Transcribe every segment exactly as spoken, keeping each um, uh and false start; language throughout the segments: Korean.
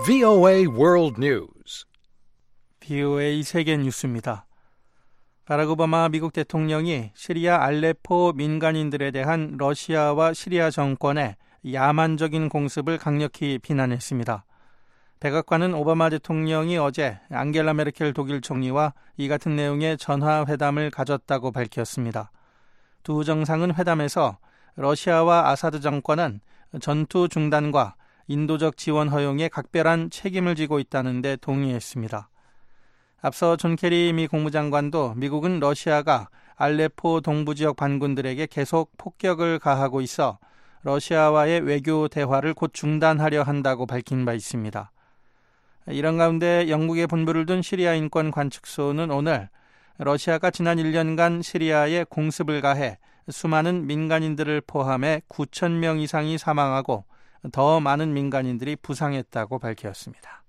브이오에이 World News. 브이오에이 세계 뉴스입니다. 바락 오바마 미국 대통령이 시리아 알레포 민간인들에 대한 러시아와 시리아 정권의 야만적인 공습을 강력히 비난했습니다. 백악관은 오바마 대통령이 어제 앙겔라 메르켈 독일 총리와 이 같은 내용의 전화회담을 가졌다고 밝혔습니다. 두 정상은 회담에서 러시아와 아사드 정권은 전투 중단과 인도적 지원 허용에 각별한 책임을 지고 있다는 데 동의했습니다. 앞서 존 케리 미 국무장관도 미국은 러시아가 알레포 동부 지역 반군들에게 계속 폭격을 가하고 있어 러시아와의 외교 대화를 곧 중단하려 한다고 밝힌 바 있습니다. 이런 가운데 영국에 본부를 둔 시리아 인권 관측소는 오늘 러시아가 지난 일 년간 시리아에 공습을 가해 수많은 민간인들을 포함해 구천 명 이상이 사망하고 더 많은 민간인들이 부상했다고 밝혔습니다.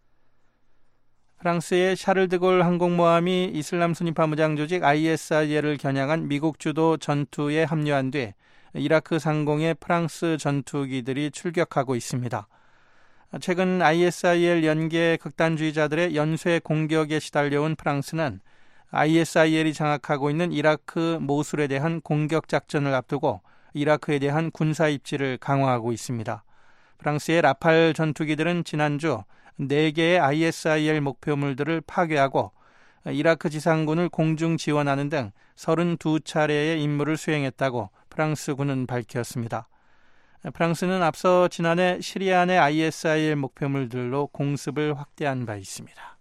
프랑스의 샤를드골 항공모함이 이슬람 순위파 무장 조직 아이에스아이엘을 겨냥한 미국 주도 전투에 합류한 뒤 이라크 상공에 프랑스 전투기들이 출격하고 있습니다. 최근 아이에스아이엘 연계 극단주의자들의 연쇄 공격에 시달려온 프랑스는 아이에스아이엘이 장악하고 있는 이라크 모술에 대한 공격 작전을 앞두고 이라크에 대한 군사 입지를 강화하고 있습니다. 프랑스의 라팔 전투기들은 지난주 네 개의 아이에스아이엘 목표물들을 파괴하고 이라크 지상군을 공중 지원하는 등 서른두 차례의 임무를 수행했다고 프랑스군은 밝혔습니다. 프랑스는 앞서 지난해 시리아 내 아이에스아이엘 목표물들로 공습을 확대한 바 있습니다.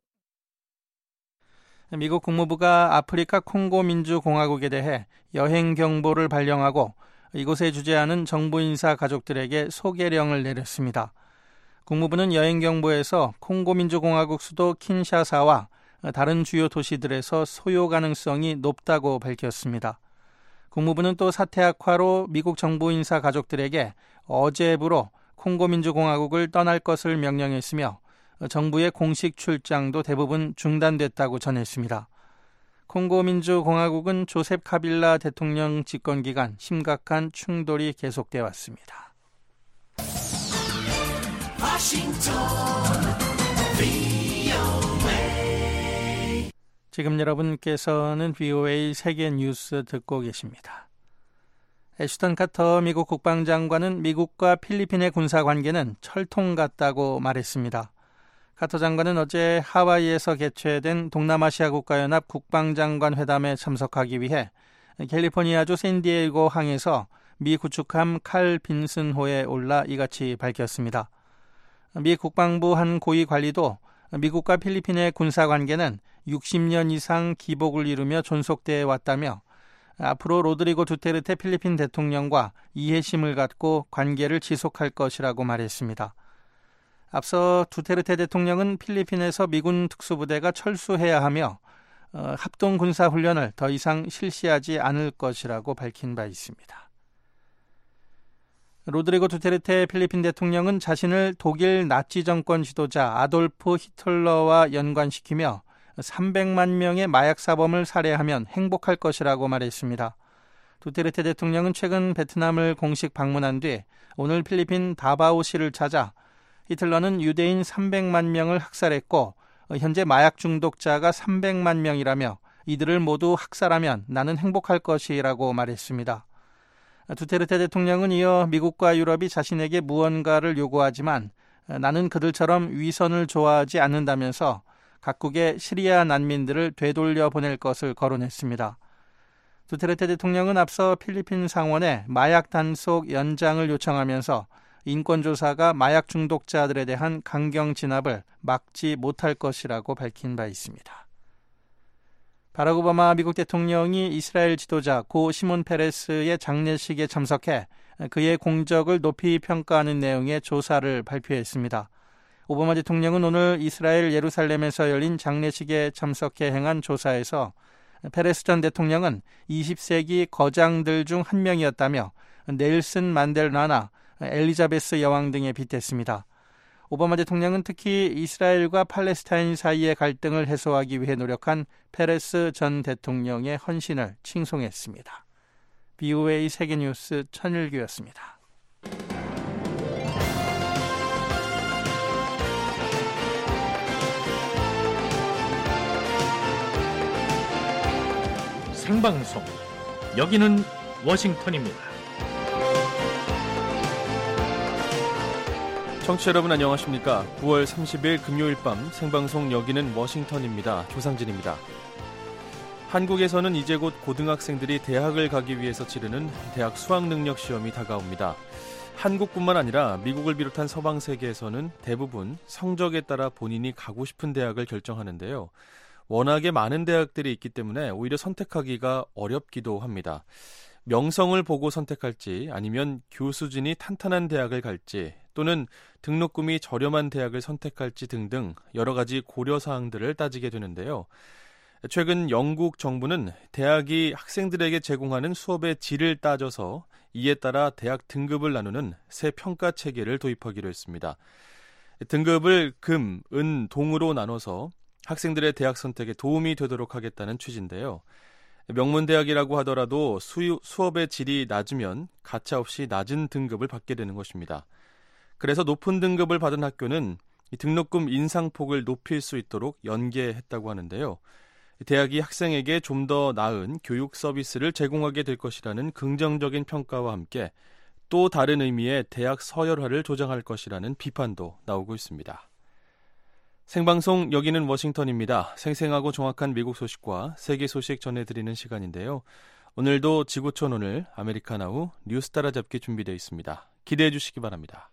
미국 국무부가 아프리카 콩고 민주공화국에 대해 여행 경보를 발령하고 이곳에 주재하는 정부 인사 가족들에게 소개령을 내렸습니다. 국무부는 여행 경보에서 콩고 민주공화국 수도 킨샤사와 다른 주요 도시들에서 소요 가능성이 높다고 밝혔습니다. 국무부는 또 사태 악화로 미국 정부 인사 가족들에게 어제부로 콩고 민주공화국을 떠날 것을 명령했으며 정부의 공식 출장도 대부분 중단됐다고 전했습니다. 콩고 민주공화국은 조셉 카빌라 대통령 집권 기간 심각한 충돌이 계속돼 왔습니다. 지금 여러분께서는 브이오에이 세계 뉴스 듣고 계십니다. 애슈턴 카터 미국 국방장관은 미국과 필리핀의 군사관계는 철통 같다고 말했습니다. 카터 장관은 어제 하와이에서 개최된 동남아시아 국가연합 국방장관 회담에 참석하기 위해 캘리포니아주 샌디에이고 항에서 미 구축함 칼 빈슨호에 올라 이같이 밝혔습니다. 미 국방부 한 고위 관리도 미국과 필리핀의 군사관계는 육십 년 이상 기복을 이루며 존속되어 왔다며 앞으로 로드리고 두테르테 필리핀 대통령과 이해심을 갖고 관계를 지속할 것이라고 말했습니다. 앞서 두테르테 대통령은 필리핀에서 미군 특수부대가 철수해야 하며 어, 합동군사훈련을 더 이상 실시하지 않을 것이라고 밝힌 바 있습니다. 로드리고 두테르테 필리핀 대통령은 자신을 독일 나치 정권 지도자 아돌프 히틀러와 연관시키며 삼백만 명의 마약 사범을 살해하면 행복할 것이라고 말했습니다. 두테르테 대통령은 최근 베트남을 공식 방문한 뒤 오늘 필리핀 다바오시를 찾아 히틀러는 유대인 삼백만 명을 학살했고 현재 마약 중독자가 삼백만 명이라며 이들을 모두 학살하면 나는 행복할 것이라고 말했습니다. 두테르테 대통령은 이어 미국과 유럽이 자신에게 무언가를 요구하지만 나는 그들처럼 위선을 좋아하지 않는다면서 각국의 시리아 난민들을 되돌려 보낼 것을 거론했습니다. 두테르테 대통령은 앞서 필리핀 상원에 마약 단속 연장을 요청하면서 인권조사가 마약 중독자들에 대한 강경 진압을 막지 못할 것이라고 밝힌 바 있습니다. 바락 오바마 미국 대통령이 이스라엘 지도자 고 시몬 페레스의 장례식에 참석해 그의 공적을 높이 평가하는 내용의 조사를 발표했습니다. 오바마 대통령은 오늘 이스라엘 예루살렘에서 열린 장례식에 참석해 행한 조사에서 페레스 전 대통령은 이십 세기 거장들 중 한 명이었다며 넬슨 만델라나 엘리자베스 여왕 등에 빗댔습니다. 오바마 대통령은 특히 이스라엘과 팔레스타인 사이의 갈등을 해소하기 위해 노력한 페레스 전 대통령의 헌신을 칭송했습니다. 브이오에이 세계뉴스 천일규였습니다. 생방송. 여기는 워싱턴입니다. 청취자 여러분 안녕하십니까? 구월 삼십일 금요일 밤 생방송 여기는 워싱턴입니다. 조상진입니다. 한국에서는 이제 곧 고등학생들이 대학을 가기 위해서 치르는 대학 수학능력 시험이 다가옵니다. 한국뿐만 아니라 미국을 비롯한 서방 세계에서는 대부분 성적에 따라 본인이 가고 싶은 대학을 결정하는데요. 워낙에 많은 대학들이 있기 때문에 오히려 선택하기가 어렵기도 합니다. 명성을 보고 선택할지 아니면 교수진이 탄탄한 대학을 갈지 또는 등록금이 저렴한 대학을 선택할지 등등 여러 가지 고려사항들을 따지게 되는데요. 최근 영국 정부는 대학이 학생들에게 제공하는 수업의 질을 따져서 이에 따라 대학 등급을 나누는 새 평가 체계를 도입하기로 했습니다. 등급을 금, 은, 동으로 나눠서 학생들의 대학 선택에 도움이 되도록 하겠다는 취지인데요. 명문대학이라고 하더라도 수, 수업의 질이 낮으면 가차없이 낮은 등급을 받게 되는 것입니다. 그래서 높은 등급을 받은 학교는 등록금 인상폭을 높일 수 있도록 연계했다고 하는데요. 대학이 학생에게 좀 더 나은 교육 서비스를 제공하게 될 것이라는 긍정적인 평가와 함께 또 다른 의미의 대학 서열화를 조장할 것이라는 비판도 나오고 있습니다. 생방송 여기는 워싱턴입니다. 생생하고 정확한 미국 소식과 세계 소식 전해드리는 시간인데요. 오늘도 지구촌 오늘 아메리카나우 뉴스 따라잡기 준비되어 있습니다. 기대해 주시기 바랍니다.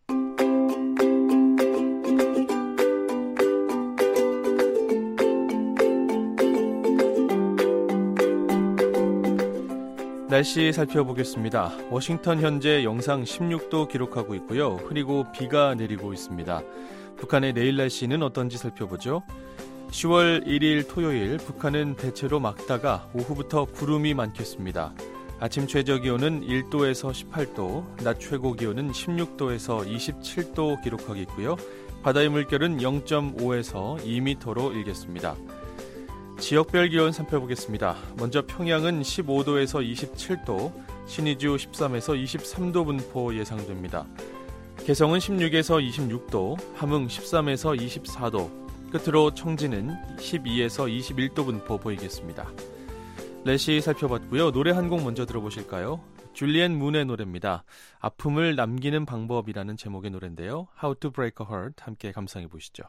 날씨 살펴보겠습니다. 워싱턴 현재 영상 십육 도 기록하고 있고요. 흐리고 비가 내리고 있습니다. 북한의 내일 날씨는 어떤지 살펴보죠. 시월 일일 토요일 북한은 대체로 맑다가 오후부터 구름이 많겠습니다. 아침 최저기온은 일 도에서 십팔 도, 낮 최고기온은 십육 도에서 이십칠 도 기록하겠고요. 바다의 물결은 영 점 오에서 이 미터로 일겠습니다. 지역별 기온 살펴보겠습니다. 먼저 평양은 십오 도에서 이십칠 도, 신의주 십삼에서 이십삼 도 분포 예상됩니다. 개성은 십육에서 이십육 도, 함흥 십삼에서 이십사 도, 끝으로 청진은 십이에서 이십일 도 분포 보이겠습니다. 날씨 살펴봤고요. 노래 한 곡 먼저 들어보실까요? 줄리엔 문의 노래입니다. 아픔을 남기는 방법이라는 제목의 노래인데요. How to Break a Heart 함께 감상해 보시죠.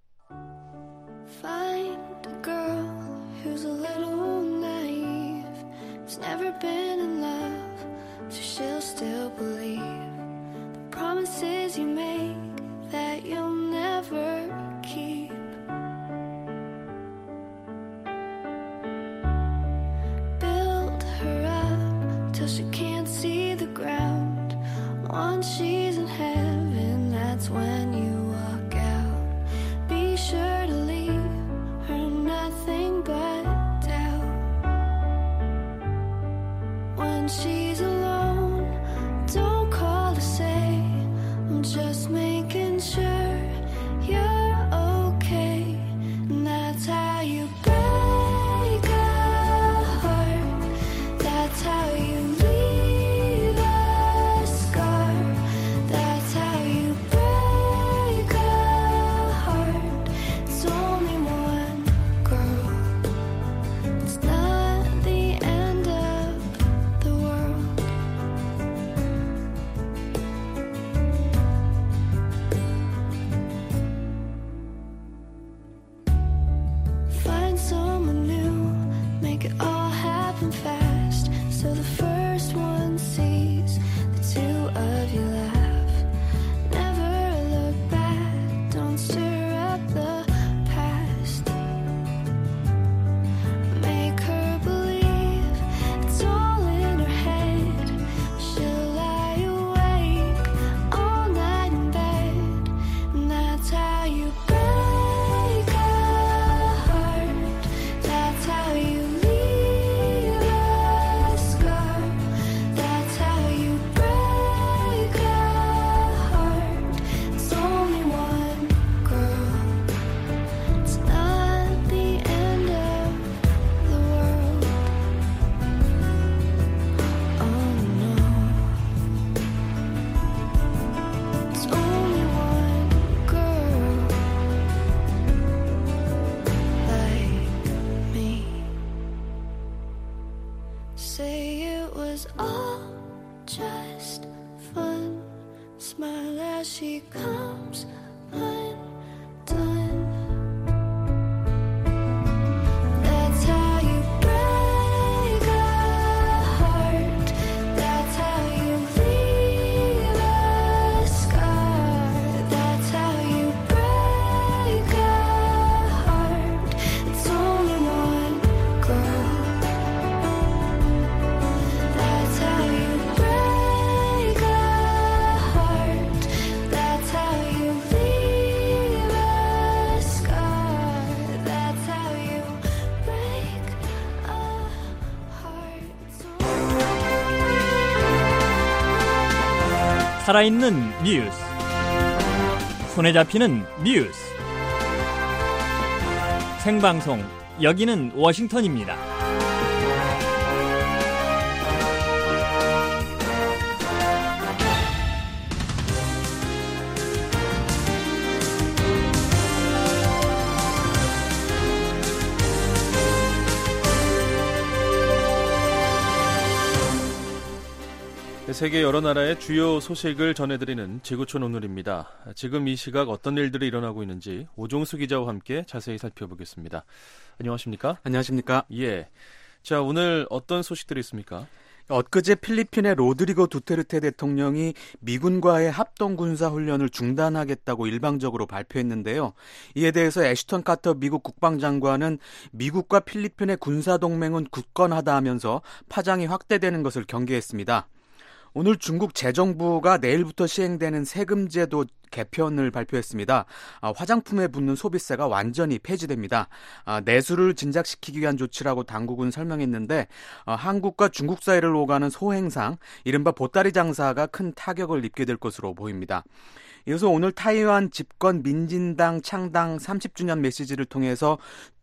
Find a girl who's a little naive, who's never been in love, so she'll still believe the promises you make that you'll never keep. Build her up till she can't see the ground. Once she's in heaven, that's when you walk out. Be sure to leave her nothing but doubt. When she's alone, don't call to say I'm just making sure you're okay. And that's how you break a heart. That's how you leave a scar. just fun. Smile as she comes undone. That's how you break a heart. That's how you leave a scar. That's how you break a heart. It's only one girl. That's how you break a heart. That's how you leave a scar. That's how you break a heart. 살아있는 뉴스, 손에 잡히는 뉴스, 생방송, 여기는 워싱턴입니다. 세계 여러 나라의 주요 소식을 전해드리는 지구촌 오늘입니다. 지금 이 시각 어떤 일들이 일어나고 있는지 오종수 기자와 함께 자세히 살펴보겠습니다. 안녕하십니까? 안녕하십니까? 예. 자, 오늘 어떤 소식들이 있습니까? 엊그제 필리핀의 로드리고 두테르테 대통령이 미군과의 합동 군사 훈련을 중단하겠다고 일방적으로 발표했는데요. 이에 대해서 애슈턴 카터 미국 국방장관은 미국과 필리핀의 군사 동맹은 굳건하다 하면서 파장이 확대되는 것을 경계했습니다. 오늘 중국 재정부가 내일부터 시행되는 세금제도 개편을 발표했습니다. 아, 화장품에 붙는 소비세가 완전히 폐지됩니다. 아, 내수를 진작시키기 위한 조치라고 당국은 설명했는데 아, 한국과 중국 사이를 오가는 소행상, 이른바 보따리 장사가 큰 타격을 입게 될 것으로 보입니다. 이어서 오늘 타이완 집권 민진당 창당 삼십 주년 메시지를 통해서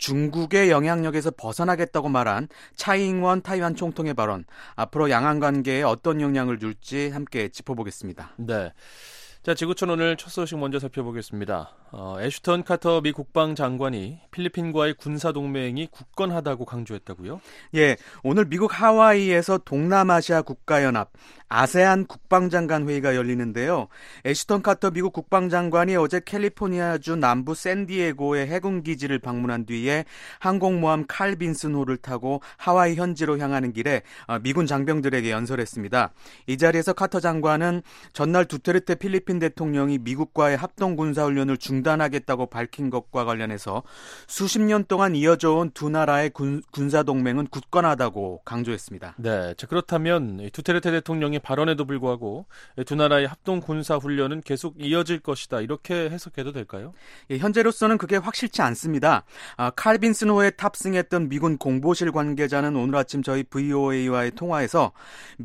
중국의 영향력에서 벗어나겠다고 말한 차이잉원 타이완 총통의 발언, 앞으로 양안 관계에 어떤 영향을 줄지 함께 짚어보겠습니다. 네. 자, 지구촌 오늘 첫 소식 먼저 살펴보겠습니다. 어, 애슈턴 카터 미 국방장관이 필리핀과의 군사동맹이 굳건하다고 강조했다고요? 예, 오늘 미국 하와이에서 동남아시아 국가연합 아세안 국방장관 회의가 열리는데요. 애슈턴 카터 미국 국방장관이 어제 캘리포니아주 남부 샌디에고의 해군기지를 방문한 뒤에 항공모함 칼 빈슨호를 타고 하와이 현지로 향하는 길에 미군 장병들에게 연설했습니다. 이 자리에서 카터 장관은 전날 두테르테 필리핀 대통령이 미국과의 합동 군사훈련을 중단하겠다고 밝힌 것과 관련해서 수십 년 동안 이어져 온 두 나라의 군, 군사동맹은 굳건하다고 강조했습니다. 네, 자, 그렇다면 두테르테 대통령의 발언에도 불구하고 두 나라의 합동 군사훈련은 계속 이어질 것이다, 이렇게 해석해도 될까요? 예, 현재로서는 그게 확실치 않습니다. 아, 칼 빈슨호에 탑승했던 미군 공보실 관계자는 오늘 아침 저희 브이오에이와의 통화에서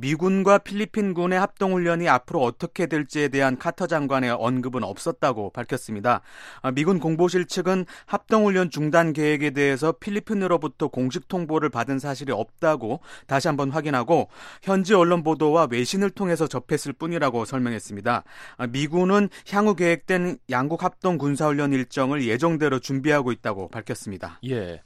미군과 필리핀군의 합동훈련이 앞으로 어떻게 될지에 대한 카터 장관의 언급은 없었다고 밝혔습니다. 아, 미군 공보실 측은 합동훈련 중단 계획에 대해서 필리핀으로부터 공식 통보를 받은 사실이 없다고 다시 한번 확인하고 현지 언론 보도와 외신을 통해서 접했을 뿐이라고 설명했습니다. 아, 미군은 향후 계획된 양국 합동 군사훈련 일정을 예정대로 준비하고 있다고 밝혔습니다. 예.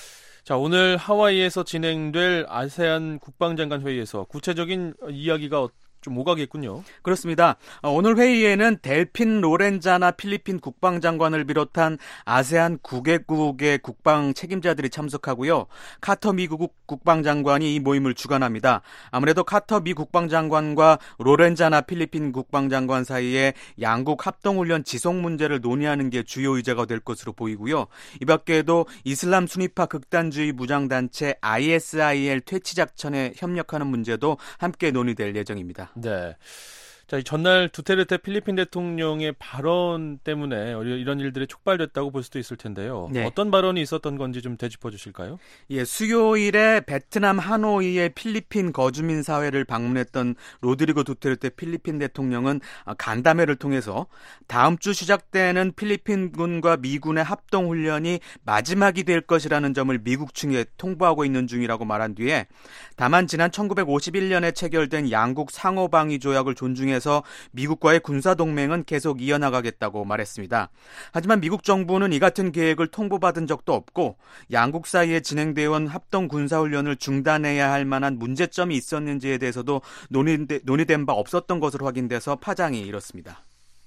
자, 오늘 하와이에서 진행될 아세안 국방장관 회의에서 구체적인 이야기가 좀 오가겠군요. 그렇습니다. 오늘 회의에는 델핀 로렌자나 필리핀 국방장관을 비롯한 아세안 구 개국의 국방 책임자들이 참석하고요. 카터 미국 국방장관이 이 모임을 주관합니다. 아무래도 카터 미 국방장관과 로렌자나 필리핀 국방장관 사이에 양국 합동훈련 지속 문제를 논의하는 게 주요 의제가 될 것으로 보이고요. 이 밖에도 이슬람 순위파 극단주의 무장단체 아이에스아이엘 퇴치작전에 협력하는 문제도 함께 논의될 예정입니다. 네. 자, 전날 두테르테 필리핀 대통령의 발언 때문에 이런 일들이 촉발됐다고 볼 수도 있을 텐데요. 네. 어떤 발언이 있었던 건지 좀 되짚어 주실까요? 예, 수요일에 베트남 하노이의 필리핀 거주민 사회를 방문했던 로드리고 두테르테 필리핀 대통령은 간담회를 통해서 다음 주 시작되는 필리핀군과 미군의 합동훈련이 마지막이 될 것이라는 점을 미국 측에 통보하고 있는 중이라고 말한 뒤에 다만 지난 천구백오십일 년에 체결된 양국 상호방위 조약을 존중해 통해서 미국과의 군사동맹은 계속 이어나가겠다고 말했습니다. 하지만 미국 정부는 이 같은 계획을 통보받은 적도 없고 양국 사이에 진행되어 온 합동 군사훈련을 중단해야 할 만한 문제점이 있었는지에 대해서도 논의된, 논의된 바 없었던 것으로 확인돼서 파장이 일었습니다.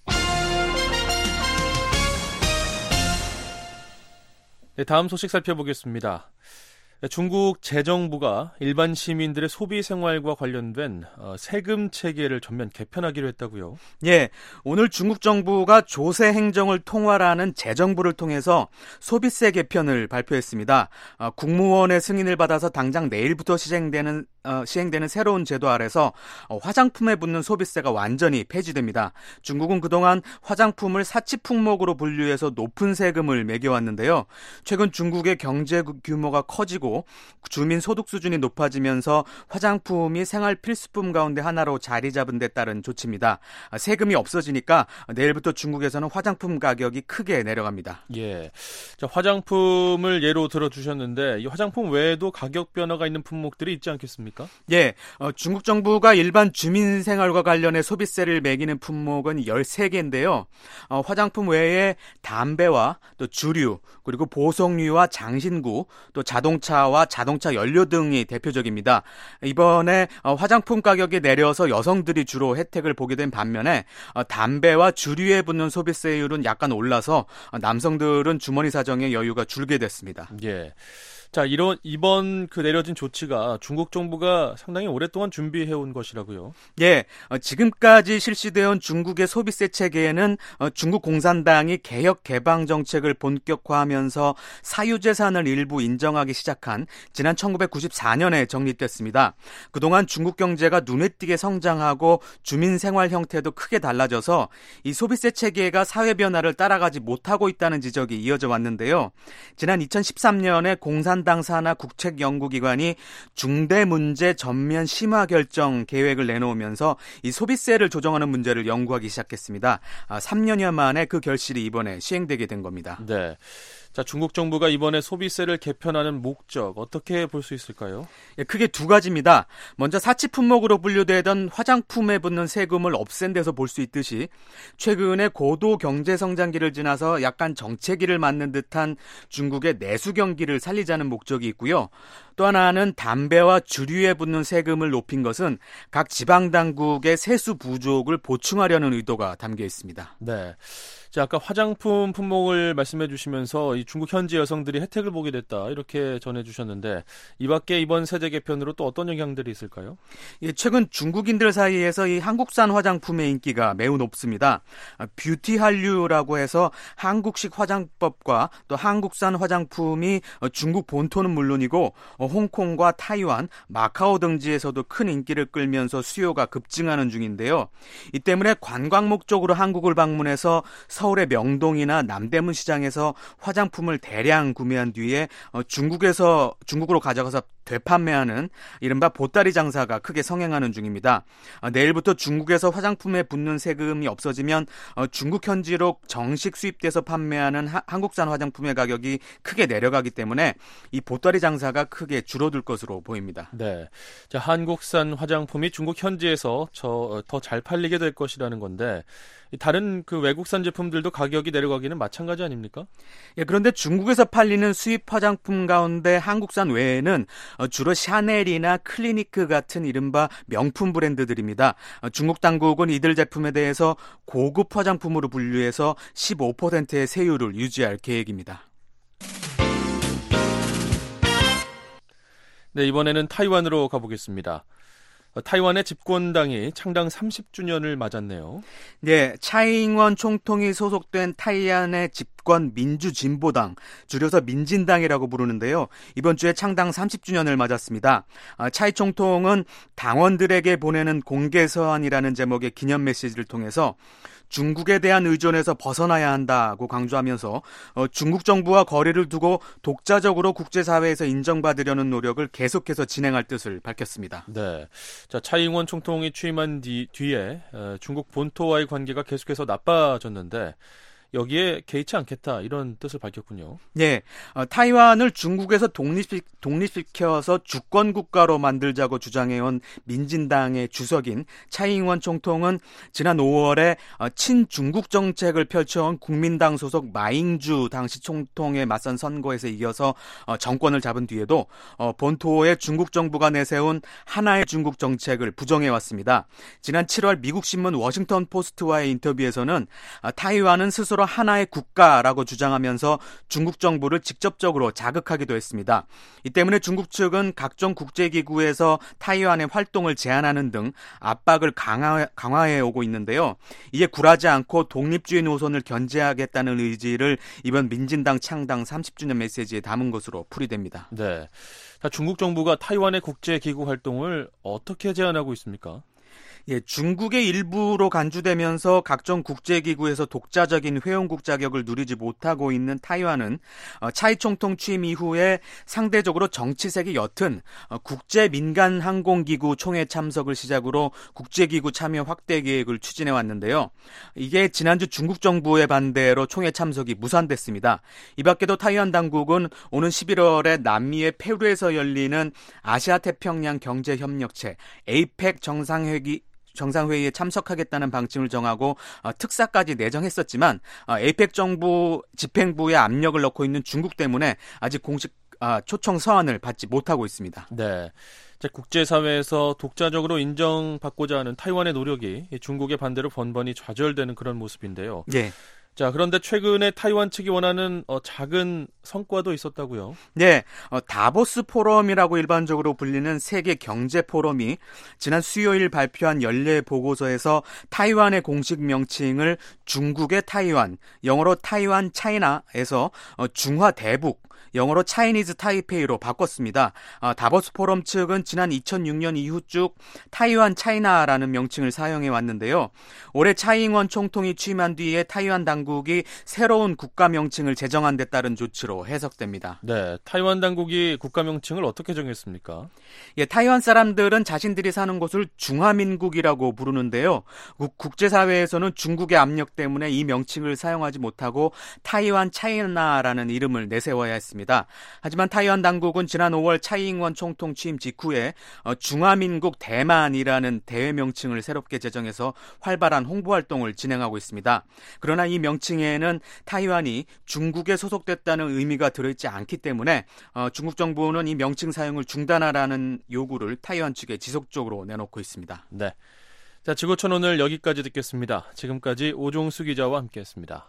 네, 다음 소식 살펴보겠습니다. 중국 재정부가 일반 시민들의 소비 생활과 관련된 세금 체계를 전면 개편하기로 했다고요? 예, 오늘 중국 정부가 조세 행정을 통할하는 재정부를 통해서 소비세 개편을 발표했습니다. 국무원의 승인을 받아서 당장 내일부터 시행되는 어, 시행되는 새로운 제도 아래서 화장품에 붙는 소비세가 완전히 폐지됩니다. 중국은 그동안 화장품을 사치품목으로 분류해서 높은 세금을 매겨왔는데요. 최근 중국의 경제 규모가 커지고 주민 소득 수준이 높아지면서 화장품이 생활 필수품 가운데 하나로 자리 잡은 데 따른 조치입니다. 세금이 없어지니까 내일부터 중국에서는 화장품 가격이 크게 내려갑니다. 예, 자, 화장품을 예로 들어주셨는데 이 화장품 외에도 가격 변화가 있는 품목들이 있지 않겠습니까? 예, 어, 중국 정부가 일반 주민 생활과 관련해 소비세를 매기는 품목은 열세 개인데요. 어, 화장품 외에 담배와 또 주류, 그리고 보석류와 장신구, 또 자동차와 자동차 연료 등이 대표적입니다. 이번에 어, 화장품 가격이 내려서 여성들이 주로 혜택을 보게 된 반면에 어, 담배와 주류에 붙는 소비세율은 약간 올라서 어, 남성들은 주머니 사정에 여유가 줄게 됐습니다. 예. 자, 이런 이번 그 내려진 조치가 중국 정부가 상당히 오랫동안 준비해온 것이라고요? 예, 어, 지금까지 실시되어 중국의 소비세 체계에는 어, 중국 공산당이 개혁 개방 정책을 본격화하면서 사유재산을 일부 인정하기 시작한 지난 천구백구십사 년에 정립됐습니다. 그동안 중국 경제가 눈에 띄게 성장하고 주민 생활 형태도 크게 달라져서 이 소비세 체계가 사회 변화를 따라가지 못하고 있다는 지적이 이어져 왔는데요. 지난 이천십삼 년에 공산 당 산하 국책연구기관이 중대문제 전면 심화 결정 계획을 내놓으면서 이 소비세를 조정하는 문제를 연구하기 시작했습니다. 아, 삼 년여 만에 그 결실이 이번에 시행되게 된 겁니다. 네. 자, 중국 정부가 이번에 소비세를 개편하는 목적 어떻게 볼 수 있을까요? 예, 크게 두 가지입니다. 먼저 사치품목으로 분류되던 화장품에 붙는 세금을 없앤 데서 볼 수 있듯이 최근에 고도 경제 성장기를 지나서 약간 정체기를 맞는 듯한 중국의 내수 경기를 살리자는 목적이 있고요. 또 하나는 담배와 주류에 붙는 세금을 높인 것은 각 지방 당국의 세수 부족을 보충하려는 의도가 담겨 있습니다. 네. 자, 아까 화장품 품목을 말씀해 주시면서 이 중국 현지 여성들이 혜택을 보게 됐다 이렇게 전해 주셨는데 이 밖에 이번 세제 개편으로 또 어떤 영향들이 있을까요? 예, 최근 중국인들 사이에서 이 한국산 화장품의 인기가 매우 높습니다. 뷰티 한류라고 해서 한국식 화장법과 또 한국산 화장품이 중국 본토는 물론이고 홍콩과 타이완, 마카오 등지에서도 큰 인기를 끌면서 수요가 급증하는 중인데요. 이 때문에 관광 목적으로 한국을 방문해서 서울의 명동이나 남대문 시장에서 화장품을 대량 구매한 뒤에 중국에서 중국으로 가져가서 되판매하는 이른바 보따리 장사가 크게 성행하는 중입니다. 내일부터 중국에서 화장품에 붙는 세금이 없어지면 중국 현지로 정식 수입돼서 판매하는 하, 한국산 화장품의 가격이 크게 내려가기 때문에 이 보따리 장사가 크게 줄어들 것으로 보입니다. 네, 자, 한국산 화장품이 중국 현지에서 더 잘 팔리게 될 것이라는 건데 다른 그 외국산 제품들도 가격이 내려가기는 마찬가지 아닙니까? 예, 그런데 중국에서 팔리는 수입 화장품 가운데 한국산 외에는 주로 샤넬이나 클리니크 같은 이른바 명품 브랜드들입니다. 중국 당국은 이들 제품에 대해서 고급 화장품으로 분류해서 십오 퍼센트의 세율을 유지할 계획입니다. 네, 이번에는 타이완으로 가보겠습니다. 타이완의 집권당이 창당 삼십 주년을 맞았네요. 네, 차이잉원 총통이 소속된 타이완의 집권 민주진보당, 줄여서 민진당이라고 부르는데요. 이번 주에 창당 삼십 주년을 맞았습니다. 차이 총통은 당원들에게 보내는 공개서한이라는 제목의 기념 메시지를 통해서 중국에 대한 의존에서 벗어나야 한다고 강조하면서 어, 중국 정부와 거리를 두고 독자적으로 국제사회에서 인정받으려는 노력을 계속해서 진행할 뜻을 밝혔습니다. 네, 자, 차이잉원 총통이 취임한 뒤, 뒤에 어, 중국 본토와의 관계가 계속해서 나빠졌는데 여기에 개의치 않겠다 이런 뜻을 밝혔군요. 네, 어, 타이완을 중국에서 독립시, 독립시켜서 주권 국가로 만들자고 주장해온 민진당의 주석인 차이잉원 총통은 지난 오월에 어, 친중국 정책을 펼쳐온 국민당 소속 마잉주 당시 총통에 맞선 선거에서 이겨서 어, 정권을 잡은 뒤에도 어, 본토에 중국 정부가 내세운 하나의 중국 정책을 부정해왔습니다. 지난 칠월 미국 신문 워싱턴 포스트와의 인터뷰에서는 어, 타이완은 스스로 하나의 국가라고 주장하면서 중국 정부를 직접적으로 자극하기도 했습니다. 이 때문에 중국 측은 각종 국제기구에서 타이완의 활동을 제한하는 등 압박을 강화, 강화해 오고 있는데요. 이에 굴하지 않고 독립주의 노선을 견제하겠다는 의지를 이번 민진당 창당 삼십 주년 메시지에 담은 것으로 풀이됩니다. 네, 중국 정부가 타이완의 국제기구 활동을 어떻게 제한하고 있습니까? 예, 중국의 일부로 간주되면서 각종 국제기구에서 독자적인 회원국 자격을 누리지 못하고 있는 타이완은 차이 총통 취임 이후에 상대적으로 정치색이 옅은 국제민간항공기구 총회 참석을 시작으로 국제기구 참여 확대 계획을 추진해 왔는데요. 이게 지난주 중국 정부의 반대로 총회 참석이 무산됐습니다. 이 밖에도 타이완 당국은 오는 십일월에 남미의 페루에서 열리는 아시아태평양 경제협력체 에이펙 정상회의 정상회의에 참석하겠다는 방침을 정하고 어, 특사까지 내정했었지만 어, 에이펙 정부 집행부에 압력을 넣고 있는 중국 때문에 아직 공식 어, 초청 서한을 받지 못하고 있습니다. 네, 국제사회에서 독자적으로 인정받고자 하는 타이완의 노력이 중국의 반대로 번번이 좌절되는 그런 모습인데요. 네. 자, 그런데 최근에 타이완 측이 원하는 어, 작은 성과도 있었다고요? 네, 어, 다보스 포럼이라고 일반적으로 불리는 세계 경제 포럼이 지난 수요일 발표한 연례 보고서에서 타이완의 공식 명칭을 중국의 타이완, 영어로 타이완 차이나에서 어, 중화 대북, 영어로 차이니즈 타이페이로 바꿨습니다. 아, 다보스 포럼 측은 지난 이천육 년 이후 쭉 타이완 차이나라는 명칭을 사용해 왔는데요. 올해 차이잉원 총통이 취임한 뒤에 타이완 당국이 새로운 국가 명칭을 제정한 데 따른 조치로 해석됩니다. 네, 타이완 당국이 국가 명칭을 어떻게 정했습니까? 예, 타이완 사람들은 자신들이 사는 곳을 중화민국이라고 부르는데요. 국제사회에서는 중국의 압력 때문에 이 명칭을 사용하지 못하고 타이완 차이나라는 이름을 내세워야 했습니다. 하지만 타이완 당국은 지난 오월 차이잉원 총통 취임 직후에 중화민국 대만이라는 대외 명칭을 새롭게 제정해서 활발한 홍보 활동을 진행하고 있습니다. 그러나 이 명칭에는 타이완이 중국에 소속됐다는 의미가 들어있지 않기 때문에 중국 정부는 이 명칭 사용을 중단하라는 요구를 타이완 측에 지속적으로 내놓고 있습니다. 네, 자, 지구촌 오늘 여기까지 듣겠습니다. 지금까지 오종수 기자와 함께했습니다.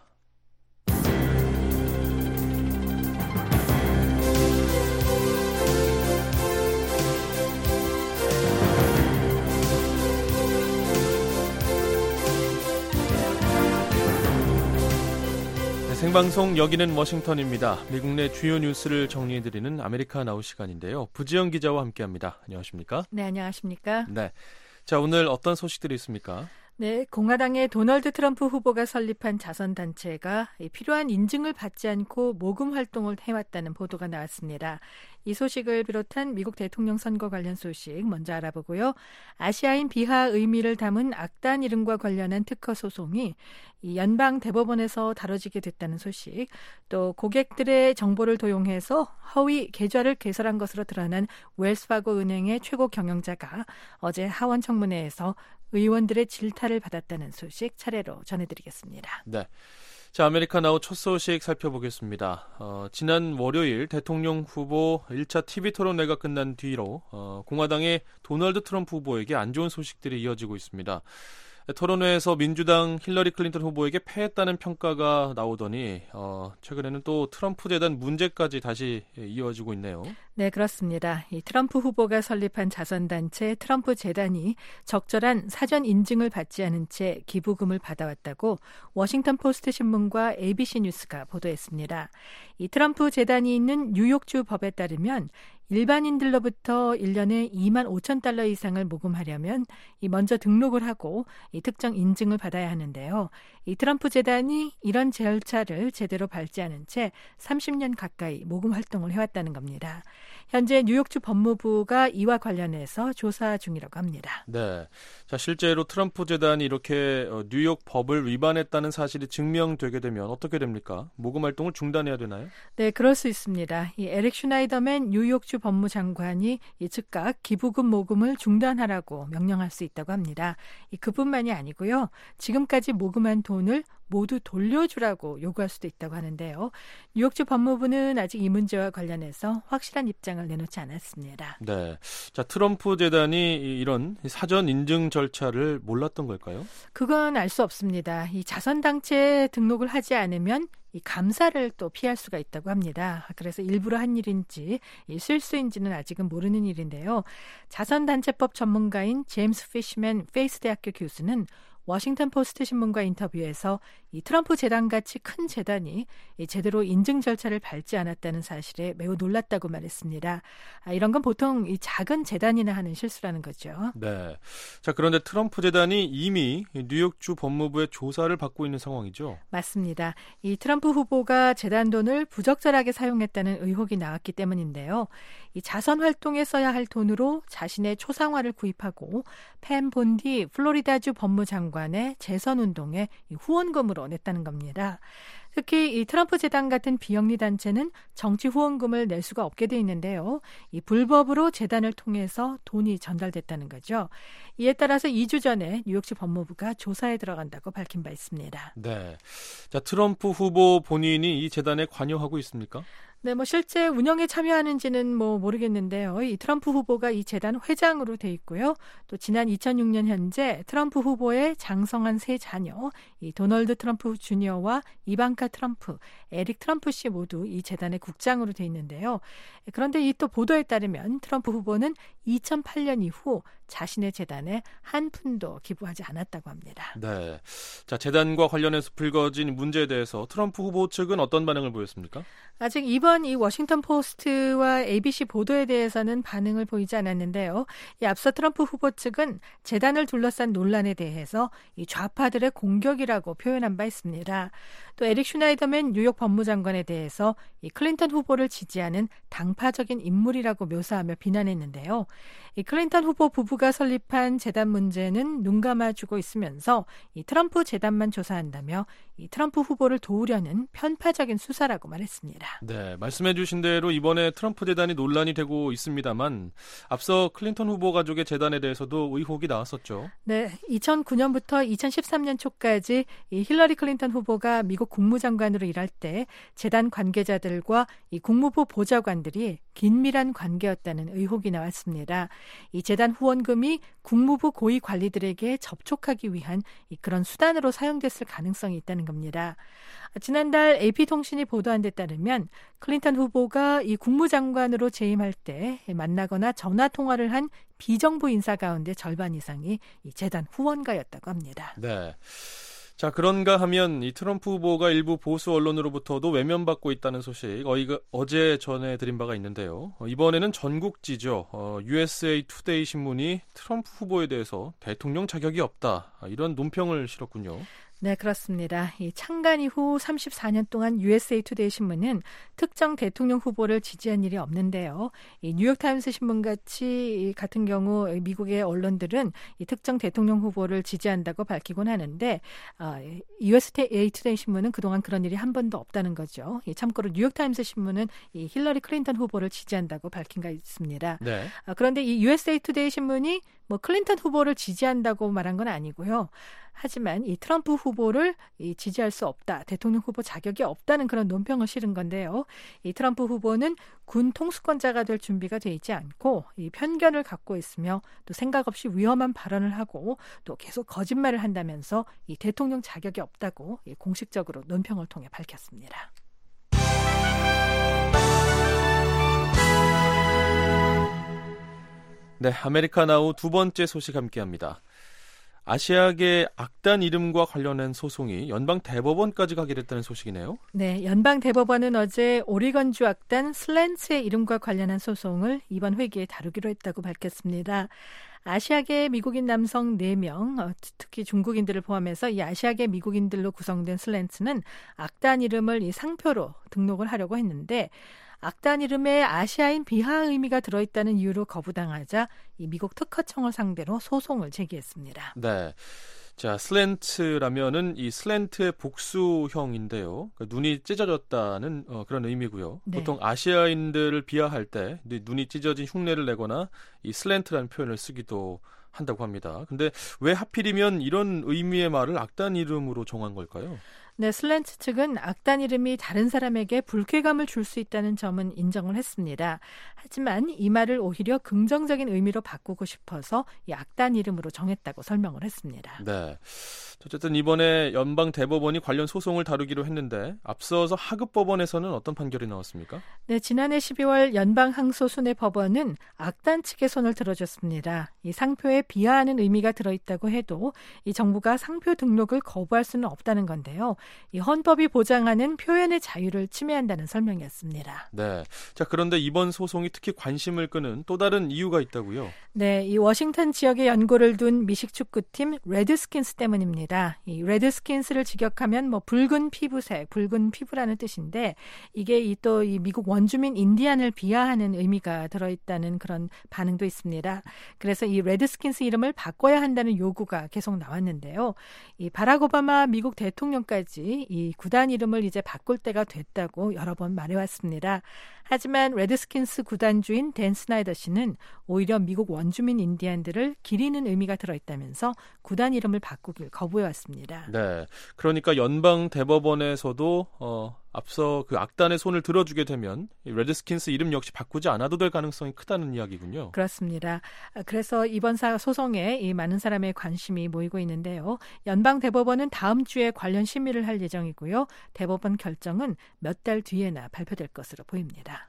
생방송 여기는 워싱턴입니다. 미국 내 주요 뉴스를 정리해드리는 아메리카 나우 시간인데요. 부지영 기자와 함께합니다. 안녕하십니까? 네, 안녕하십니까? 네, 자, 오늘 어떤 소식들이 있습니까? 네, 공화당의 도널드 트럼프 후보가 설립한 자선단체가 필요한 인증을 받지 않고 모금 활동을 해왔다는 보도가 나왔습니다. 이 소식을 비롯한 미국 대통령 선거 관련 소식 먼저 알아보고요. 아시아인 비하 의미를 담은 악단 이름과 관련한 특허 소송이 이 연방 대법원에서 다뤄지게 됐다는 소식, 또 고객들의 정보를 도용해서 허위 계좌를 개설한 것으로 드러난 웰스파고 은행의 최고 경영자가 어제 하원 청문회에서 의원들의 질타를 받았다는 소식 차례로 전해드리겠습니다. 네, 자, 아메리카 나우 첫 소식 살펴보겠습니다. 어, 지난 월요일 대통령 후보 일 차 티비 토론회가 끝난 뒤로 어, 공화당의 도널드 트럼프 후보에게 안 좋은 소식들이 이어지고 있습니다. 토론회에서 민주당 힐러리 클린턴 후보에게 패했다는 평가가 나오더니 어, 최근에는 또 트럼프 재단 문제까지 다시 이어지고 있네요. 네, 그렇습니다. 이 트럼프 후보가 설립한 자선단체 트럼프 재단이 적절한 사전 인증을 받지 않은 채 기부금을 받아왔다고 워싱턴 포스트 신문과 에이비씨 뉴스가 보도했습니다. 이 트럼프 재단이 있는 뉴욕주 법에 따르면 일반인들로부터 일 년에 이만 오천 달러 이상을 모금하려면 이 먼저 등록을 하고 이 특정 인증을 받아야 하는데요. 이 트럼프 재단이 이런 절차를 제대로 밟지 않은 채 삼십 년 가까이 모금 활동을 해왔다는 겁니다. 현재 뉴욕주 법무부가 이와 관련해서 조사 중이라고 합니다. 네. 자, 실제로 트럼프 재단이 이렇게 뉴욕 법을 위반했다는 사실이 증명되게 되면 어떻게 됩니까? 모금 활동을 중단해야 되나요? 네, 그럴 수 있습니다. 이 에릭 슈나이더맨 뉴욕주 법무장관이 이 즉각 기부금 모금을 중단하라고 명령할 수 있다고 합니다. 이 그뿐만이 아니고요. 지금까지 모금한 돈을 모두 돌려주라고 요구할 수도 있다고 하는데요. 뉴욕주 법무부는 아직 이 문제와 관련해서 확실한 입장을 내놓지 않았습니다. 네, 자 트럼프 재단이 이런 사전 인증 절차를 몰랐던 걸까요? 그건 알 수 없습니다. 이 자선단체에 등록을 하지 않으면 이 감사를 또 피할 수가 있다고 합니다. 그래서 일부러 한 일인지 이 실수인지는 아직은 모르는 일인데요. 자선단체법 전문가인 제임스 피시맨 페이스 대학교 교수는 워싱턴 포스트 신문과 인터뷰에서 이 트럼프 재단같이 큰 재단이 제대로 인증 절차를 밟지 않았다는 사실에 매우 놀랐다고 말했습니다. 아, 이런 건 보통 이 작은 재단이나 하는 실수라는 거죠. 네. 자, 그런데 트럼프 재단이 이미 뉴욕주 법무부의 조사를 받고 있는 상황이죠? 맞습니다. 이 트럼프 후보가 재단 돈을 부적절하게 사용했다는 의혹이 나왔기 때문인데요. 이 자선 활동에 써야 할 돈으로 자신의 초상화를 구입하고 팬 본디 플로리다주 법무장관의 재선 운동에 후원금으로 냈다는 겁니다. 특히 이 트럼프 재단 같은 비영리 단체는 정치 후원금을 낼 수가 없게 돼 있는데요. 이 불법으로 재단을 통해서 돈이 전달됐다는 거죠. 이에 따라서 이 주 전에 뉴욕시 법무부가 조사에 들어간다고 밝힌 바 있습니다. 네. 자, 트럼프 후보 본인이 이 재단에 관여하고 있습니까? 네, 뭐 실제 운영에 참여하는지는 뭐 모르겠는데요. 이 트럼프 후보가 이 재단 회장으로 돼 있고요. 또 지난 이천육 년 현재 트럼프 후보의 장성한 세 자녀, 이 도널드 트럼프 주니어와 이방카 트럼프, 에릭 트럼프 씨 모두 이 재단의 국장으로 돼 있는데요. 그런데 이 또 보도에 따르면 트럼프 후보는 이천팔 년 이후 자신의 재단에 한 푼도 기부하지 않았다고 합니다. 네. 자, 재단과 관련해서 불거진 문제에 대해서 트럼프 후보 측은 어떤 반응을 보였습니까? 아직 이번 이 워싱턴 포스트와 에이비씨 보도에 대해서는 반응을 보이지 않았는데요. 이 앞서 트럼프 후보 측은 재단을 둘러싼 논란에 대해서 이 좌파들의 공격이라고 표현한 바 있습니다. 또 에릭 슈나이더맨 뉴욕 법무장관에 대해서 이 클린턴 후보를 지지하는 당파적인 인물이라고 묘사하며 비난했는데요. 이 클린턴 후보 부부가 설립한 재단 문제는 눈 감아주고 있으면서 이 트럼프 재단만 조사한다며 이 트럼프 후보를 도우려는 편파적인 수사라고 말했습니다. 네, 말씀해 주신 대로 이번에 트럼프 재단이 논란이 되고 있습니다만 앞서 클린턴 후보 가족의 재단에 대해서도 의혹이 나왔었죠. 네, 이천구 년부터 이천십삼 년 초까지 이 힐러리 클린턴 후보가 미국 국무장관으로 일할 때 재단 관계자들과 이 국무부 보좌관들이 긴밀한 관계였다는 의혹이 나왔습니다. 이 재단 후원금이 국무부 고위 관리들에게 접촉하기 위한 이 그런 수단으로 사용됐을 가능성이 있다는 겁니다. 지난달 에이피통신이 보도한 데 따르면 클린턴 후보가 이 국무장관으로 재임할 때 만나거나 전화 통화를 한 비정부 인사 가운데 절반 이상이 이 재단 후원가였다고 합니다. 네. 자, 그런가 하면 이 트럼프 후보가 일부 보수 언론으로부터도 외면받고 있다는 소식 어이가, 어제 전해드린 바가 있는데요. 이번에는 전국지죠. 어, 유에스에이 투데이 신문이 트럼프 후보에 대해서 대통령 자격이 없다. 이런 논평을 실었군요. 네, 그렇습니다. 이 창간 이후 삼십사 년 동안 유에스에이 투데이 신문은 특정 대통령 후보를 지지한 일이 없는데요. 이 뉴욕타임스 신문같이 같은 경우 미국의 언론들은 이 특정 대통령 후보를 지지한다고 밝히곤 하는데 어, 유에스에이 투데이 신문은 그동안 그런 일이 한 번도 없다는 거죠. 이 참고로 뉴욕타임스 신문은 이 힐러리 클린턴 후보를 지지한다고 밝힌 바 있습니다. 네. 어, 그런데 이 유에스에이 투데이 신문이 뭐 클린턴 후보를 지지한다고 말한 건 아니고요. 하지만 이 트럼프 후보를 이 지지할 수 없다, 대통령 후보 자격이 없다는 그런 논평을 실은 건데요. 이 트럼프 후보는 군 통수권자가 될 준비가 돼 있지 않고 이 편견을 갖고 있으며 또 생각 없이 위험한 발언을 하고 또 계속 거짓말을 한다면서 이 대통령 자격이 없다고 이 공식적으로 논평을 통해 밝혔습니다. 네, 아메리카 나우 두 번째 소식 함께합니다. 아시아계 악단 이름과 관련한 소송이 연방 대법원까지 가게 됐다는 소식이네요. 네, 연방 대법원은 어제 오리건주 악단 슬랜츠의 이름과 관련한 소송을 이번 회기에 다루기로 했다고 밝혔습니다. 아시아계 미국인 남성 네 명, 특히 중국인들을 포함해서 이 아시아계 미국인들로 구성된 슬랜츠는 악단 이름을 이 상표로 등록을 하려고 했는데 악단 이름에 아시아인 비하 의미가 들어있다는 이유로 거부당하자 이 미국 특허청을 상대로 소송을 제기했습니다. 네. 자, 슬랜트라면은 이 슬랜트의 복수형인데요. 그러니까 눈이 찢어졌다는 어, 그런 의미고요. 네. 보통 아시아인들을 비하할 때 눈이 찢어진 흉내를 내거나 이 슬랜트라는 표현을 쓰기도 한다고 합니다. 근데 왜 하필이면 이런 의미의 말을 악단 이름으로 정한 걸까요? 네, 슬랜트 측은 악단 이름이 다른 사람에게 불쾌감을 줄 수 있다는 점은 인정을 했습니다. 하지만 이 말을 오히려 긍정적인 의미로 바꾸고 싶어서 이 악단 이름으로 정했다고 설명을 했습니다. 네. 어쨌든 이번에 연방 대법원이 관련 소송을 다루기로 했는데 앞서서 하급 법원에서는 어떤 판결이 나왔습니까? 네, 지난해 십이월 연방 항소수뇌법원은 악단 측의 손을 들어줬습니다. 이 상표에 비하하는 의미가 들어있다고 해도 이 정부가 상표 등록을 거부할 수는 없다는 건데요. 이 헌법이 보장하는 표현의 자유를 침해한다는 설명이었습니다. 네. 자, 그런데 이번 소송이 특히 관심을 끄는 또 다른 이유가 있다고요? 네, 이 워싱턴 지역에 연고를 둔 미식 축구팀 레드스킨스 때문입니다. 이 레드스킨스를 직역하면 뭐 붉은 피부색, 붉은 피부라는 뜻인데 이게 이 또 이 미국 원주민 인디안을 비하하는 의미가 들어있다는 그런 반응도 있습니다. 그래서 이 레드스킨스 이름을 바꿔야 한다는 요구가 계속 나왔는데요. 이 바락 오바마 미국 대통령까지 이 구단 이름을 이제 바꿀 때가 됐다고 여러 번 말해왔습니다. 하지만 레드스킨스 구단주인 댄 스나이더 씨는 오히려 미국 원주민 인디안들을 기리는 의미가 들어있다면서 구단 이름을 바꾸길 거부해왔습니다. 네, 그러니까 연방 대법원에서도 어, 앞서 그 악단의 손을 들어주게 되면 이 레드스킨스 이름 역시 바꾸지 않아도 될 가능성이 크다는 이야기군요. 그렇습니다. 그래서 이번 사 소송에 이 많은 사람의 관심이 모이고 있는데요. 연방 대법원은 다음 주에 관련 심의를 할 예정이고요. 대법원 결정은 몇 달 뒤에나 발표될 것으로 보입니다.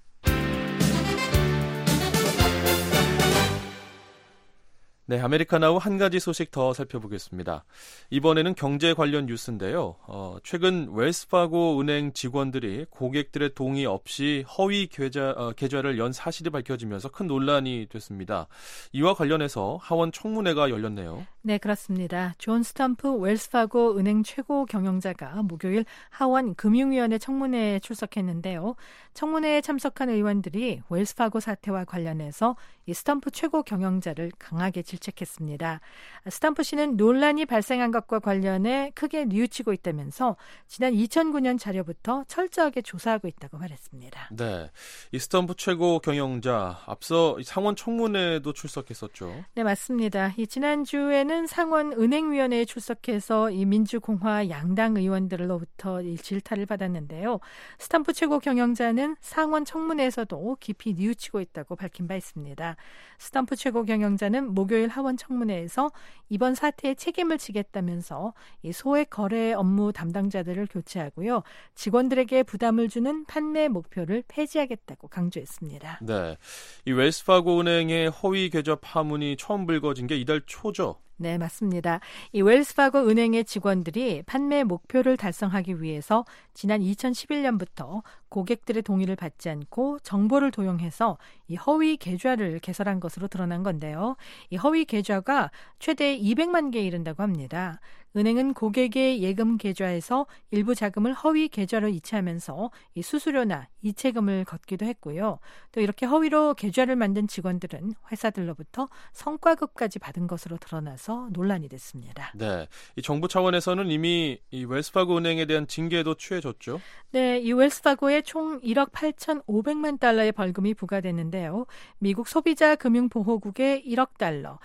네, 아메리카나우 한 가지 소식 더 살펴보겠습니다. 이번에는 경제 관련 뉴스인데요. 어, 최근 웰스파고 은행 직원들이 고객들의 동의 없이 허위 계좌, 어, 계좌를 연 사실이 밝혀지면서 큰 논란이 됐습니다. 이와 관련해서 하원 청문회가 열렸네요. 네, 그렇습니다. 존 스탬프 웰스파고 은행 최고 경영자가 목요일 하원 금융위원회 청문회에 출석했는데요. 청문회에 참석한 의원들이 웰스파고 사태와 관련해서 이 스탬프 최고 경영자를 강하게 질책했습니다. 스탬프 씨는 논란이 발생한 것과 관련해 크게 뉘우치고 있다면서 지난 이천구 년 자료부터 철저하게 조사하고 있다고 말했습니다. 네, 이 스탬프 최고 경영자 앞서 상원 청문회도 출석했었죠. 네, 맞습니다. 이 지난주에는 상원 은행위원회에 출석해서 이 민주공화 양당 의원들로부터 이 질타를 받았는데요. 스탬프 최고 경영자는 상원 청문회에서도 깊이 뉘우치고 있다고 밝힌 바 있습니다. 스탬프 최고 경영자는 목요일 하원 청문회에서 이번 사태에 책임을 지겠다면서 이 소액 거래 업무 담당자들을 교체하고요. 직원들에게 부담을 주는 판매 목표를 폐지하겠다고 강조했습니다. 네, 이 웰스파고 은행의 허위 계좌 파문이 처음 불거진 게 이달 초죠. 네, 맞습니다. 이 웰스파고 은행의 직원들이 판매 목표를 달성하기 위해서 지난 이천십일 년부터 고객들의 동의를 받지 않고 정보를 도용해서 이 허위 계좌를 개설한 것으로 드러난 건데요. 이 허위 계좌가 최대 이백만 개에 이른다고 합니다. 은행은 고객의 예금 계좌에서 일부 자금을 허위 계좌로 이체하면서 이 수수료나 이체금을 걷기도 했고요. 또 이렇게 허위로 계좌를 만든 직원들은 회사들로부터 성과급까지 받은 것으로 드러나서 논란이 됐습니다. 네, 이 정부 차원에서는 이미 이 웰스파고 은행에 대한 징계도 취해졌죠. 네, 이 웰스파고에 총 일억 팔천오백만 달러의 벌금이 부과됐는데요. 미국 소비자 금융보호국에 일억 달러,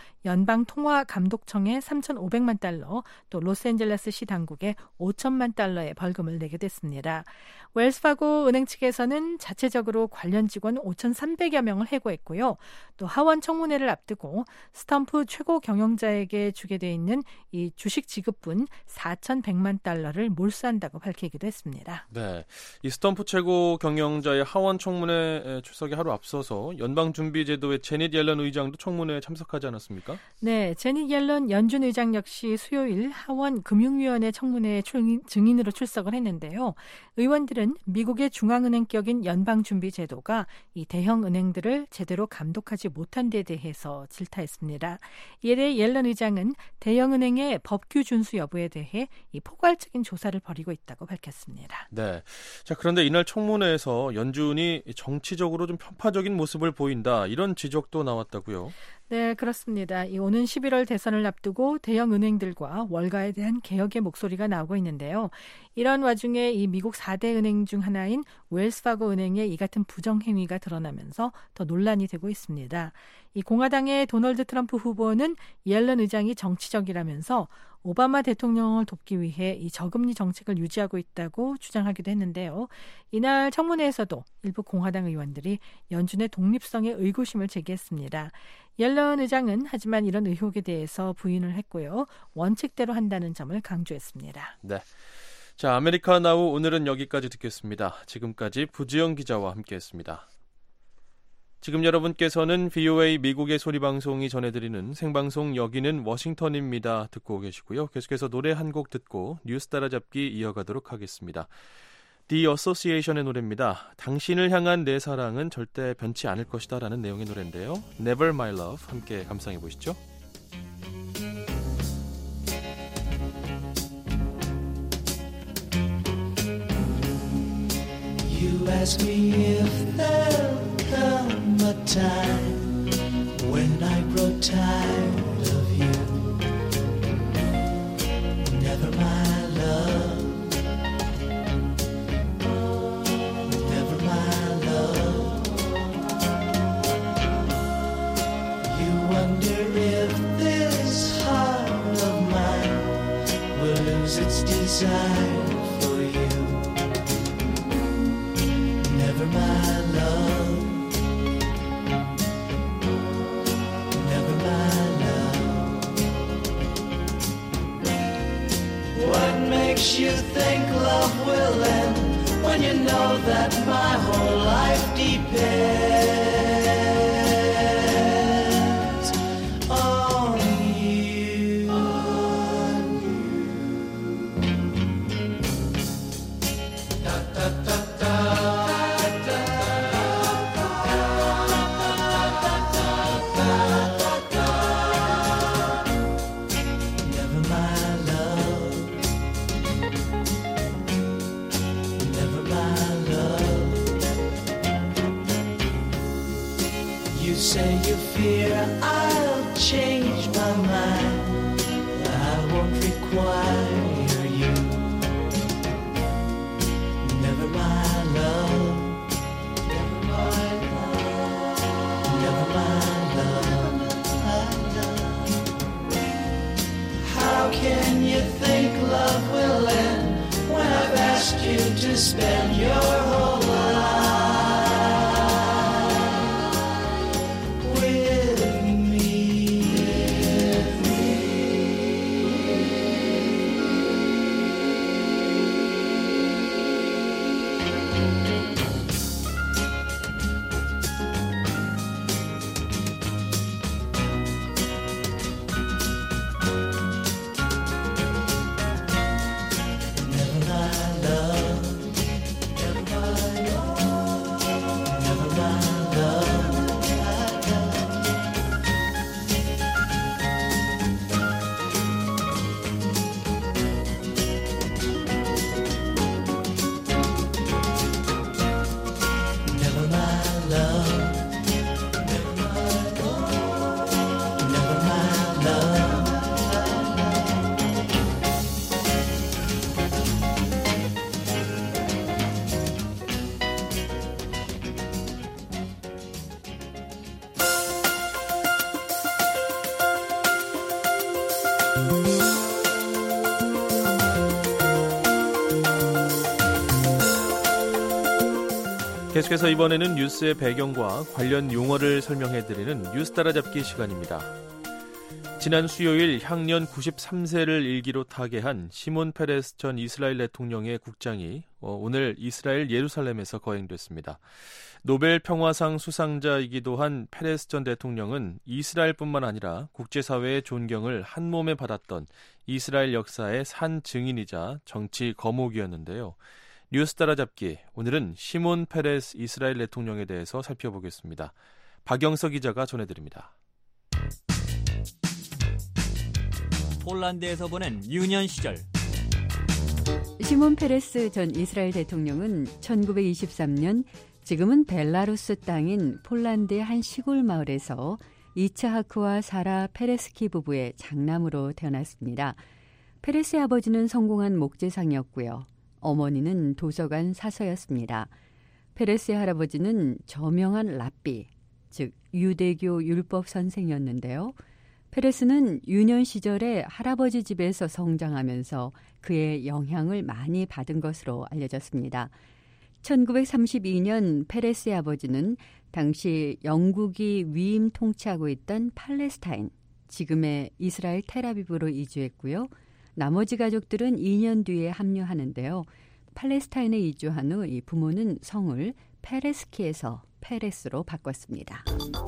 연방통화감독청에 삼천오백만 달러, 또 로스앤젤레스시 당국에 오천만 달러의 벌금을 내게 됐습니다. 웰스파고 은행 측에서는 자체적으로 관련 직원 오천삼백여 명을 해고했고요. 또 하원 청문회를 앞두고 스탬프 최고 경영자에게 주게 돼 있는 이 주식 지급분 사천백만 달러를 몰수한다고 밝히기도 했습니다. 네, 이 스탬프 최고 경영자의 하원 청문회 출석이 하루 앞서서 연방준비제도의 제닛 옐런 의장도 청문회에 참석하지 않았습니까? 네, 제닛 옐런 연준 의장 역시 수요일 하원 금융위원회 청문회에 증인으로 출석을 했는데요. 의원들은 미국의 중앙은행격인 연방준비제도가 이 대형 은행들을 제대로 감독하지 못한 데 대해서 질타했습니다. 이에 대해 옐런 의장은 대형 은행의 법규 준수 여부에 대해 이 포괄적인 조사를 벌이고 있다고 밝혔습니다. 네, 자 그런데 이날 청문회에서 연준이 정치적으로 좀 편파적인 모습을 보인다, 이런 지적도 나왔다고요? 네, 그렇습니다. 이 오는 십일월 대선을 앞두고 대형 은행들과 월가에 대한 개혁의 목소리가 나오고 있는데요. 이런 와중에 이 미국 사 대 은행 중 하나인 웰스파고 은행의 이 같은 부정행위가 드러나면서 더 논란이 되고 있습니다. 이 공화당의 도널드 트럼프 후보는 옐런 의장이 정치적이라면서 오바마 대통령을 돕기 위해 이 저금리 정책을 유지하고 있다고 주장하기도 했는데요. 이날 청문회에서도 일부 공화당 의원들이 연준의 독립성에 의구심을 제기했습니다. 옐런 의장은 하지만 이런 의혹에 대해서 부인을 했고요. 원칙대로 한다는 점을 강조했습니다. 네. 자, 아메리카 나우 오늘은 여기까지 듣겠습니다. 지금까지 부지영 기자와 함께했습니다. 지금 여러분께서는 브이오에이 미국의 소리방송이 전해드리는 생방송 여기는 워싱턴입니다 듣고 계시고요. 계속해서 노래 한 곡 듣고 뉴스 따라잡기 이어가도록 하겠습니다. The Association의 노래입니다. 당신을 향한 내 사랑은 절대 변치 않을 것이다 라는 내용의 노래인데요. Never My Love 함께 감상해 보시죠. You ask me if there'll come a time when I grow tired of you. Never my love, never my love. You wonder if this heart of mine will lose its desire for you. Never my love, never my love. What makes you think love will end when you know that my whole life depends on you, on you. Da, da, da, da. Say you fear I'll change my mind, I won't require you. Never my love, never my love, never my love. How can you think love will end when I've asked you to spend your whole life 계속해서 이번에는 뉴스의 배경과 관련 용어를 설명해드리는 뉴스 따라잡기 시간입니다. 지난 수요일 향년 구십삼 세를 일기로 타계한 시몬 페레스 전 이스라엘 대통령의 국장이 오늘 이스라엘 예루살렘에서 거행됐습니다. 노벨 평화상 수상자이기도 한 페레스 전 대통령은 이스라엘뿐만 아니라 국제사회의 존경을 한 몸에 받았던 이스라엘 역사의 산 증인이자 정치 거목이었는데요. 뉴스 따라잡기, 오늘은 시몬 페레스 이스라엘 대통령에 대해서 살펴보겠습니다. 박영석 기자가 전해드립니다. 폴란드에서 보낸 유년 시절 시몬 페레스 전 이스라엘 대통령은 천구백이십삼 년 지금은 벨라루스 땅인 폴란드의 한 시골 마을에서 이츠하크와 사라 페레스키 부부의 장남으로 태어났습니다. 페레스의 아버지는 성공한 목재상이었고요. 어머니는 도서관 사서였습니다. 페레스의 할아버지는 저명한 랍비, 즉 유대교 율법 선생이었는데요. 페레스는 유년 시절에 할아버지 집에서 성장하면서 그의 영향을 많이 받은 것으로 알려졌습니다. 천구백삼십이 년 페레스의 아버지는 당시 영국이 위임 통치하고 있던 팔레스타인, 지금의 이스라엘 텔아비브로 이주했고요. 나머지 가족들은 이 년 뒤에 합류하는데요. 팔레스타인에 이주한 후 이 부모는 성을 페레스키에서 페레스로 바꿨습니다.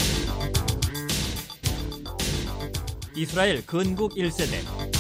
이스라엘 건국 일 세대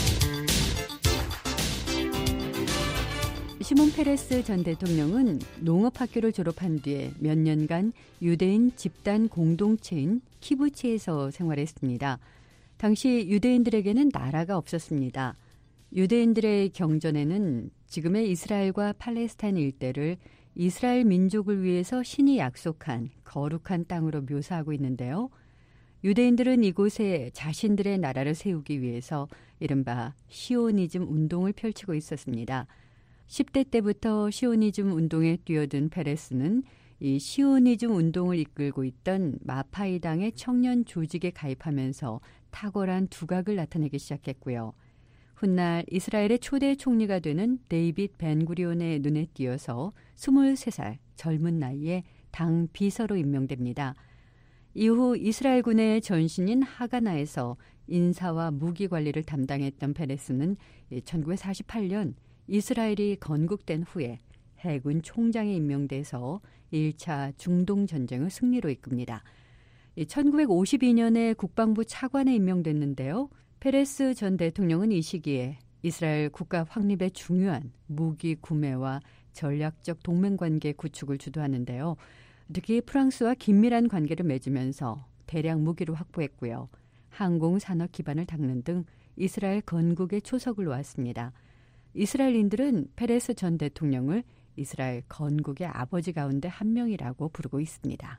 시몬 페레스 전 대통령은 농업학교를 졸업한 뒤에 몇 년간 유대인 집단 공동체인 키부츠에서 생활했습니다. 당시 유대인들에게는 나라가 없었습니다. 유대인들의 경전에는 지금의 이스라엘과 팔레스타인 일대를 이스라엘 민족을 위해서 신이 약속한 거룩한 땅으로 묘사하고 있는데요. 유대인들은 이곳에 자신들의 나라를 세우기 위해서 이른바 시오니즘 운동을 펼치고 있었습니다. 십 대 때부터 시오니즘 운동에 뛰어든 페레스는 이 시오니즘 운동을 이끌고 있던 마파이당의 청년 조직에 가입하면서 탁월한 두각을 나타내기 시작했고요. 훗날 이스라엘의 초대 총리가 되는 데이빗 벤구리온의 눈에 띄어서 스물세 살 젊은 나이에 당 비서로 임명됩니다. 이후 이스라엘군의 전신인 하가나에서 인사와 무기 관리를 담당했던 페레스는 천구백사십팔 년 이스라엘이 건국된 후에 해군 총장에 임명돼서 일 차 중동 전쟁을 승리로 이끕니다. 천구백오십이 년에 국방부 차관에 임명됐는데요. 페레스 전 대통령은 이 시기에 이스라엘 국가 확립에 중요한 무기 구매와 전략적 동맹관계 구축을 주도하는데요. 특히 프랑스와 긴밀한 관계를 맺으면서 대량 무기를 확보했고요. 항공산업 기반을 닦는 등 이스라엘 건국에 초석을 놓았습니다. 이스라엘인들은 페레스 전 대통령을 이스라엘 건국의 아버지 가운데 한 명이라고 부르고 있습니다.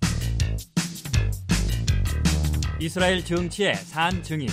이스라엘 정치의 산 증인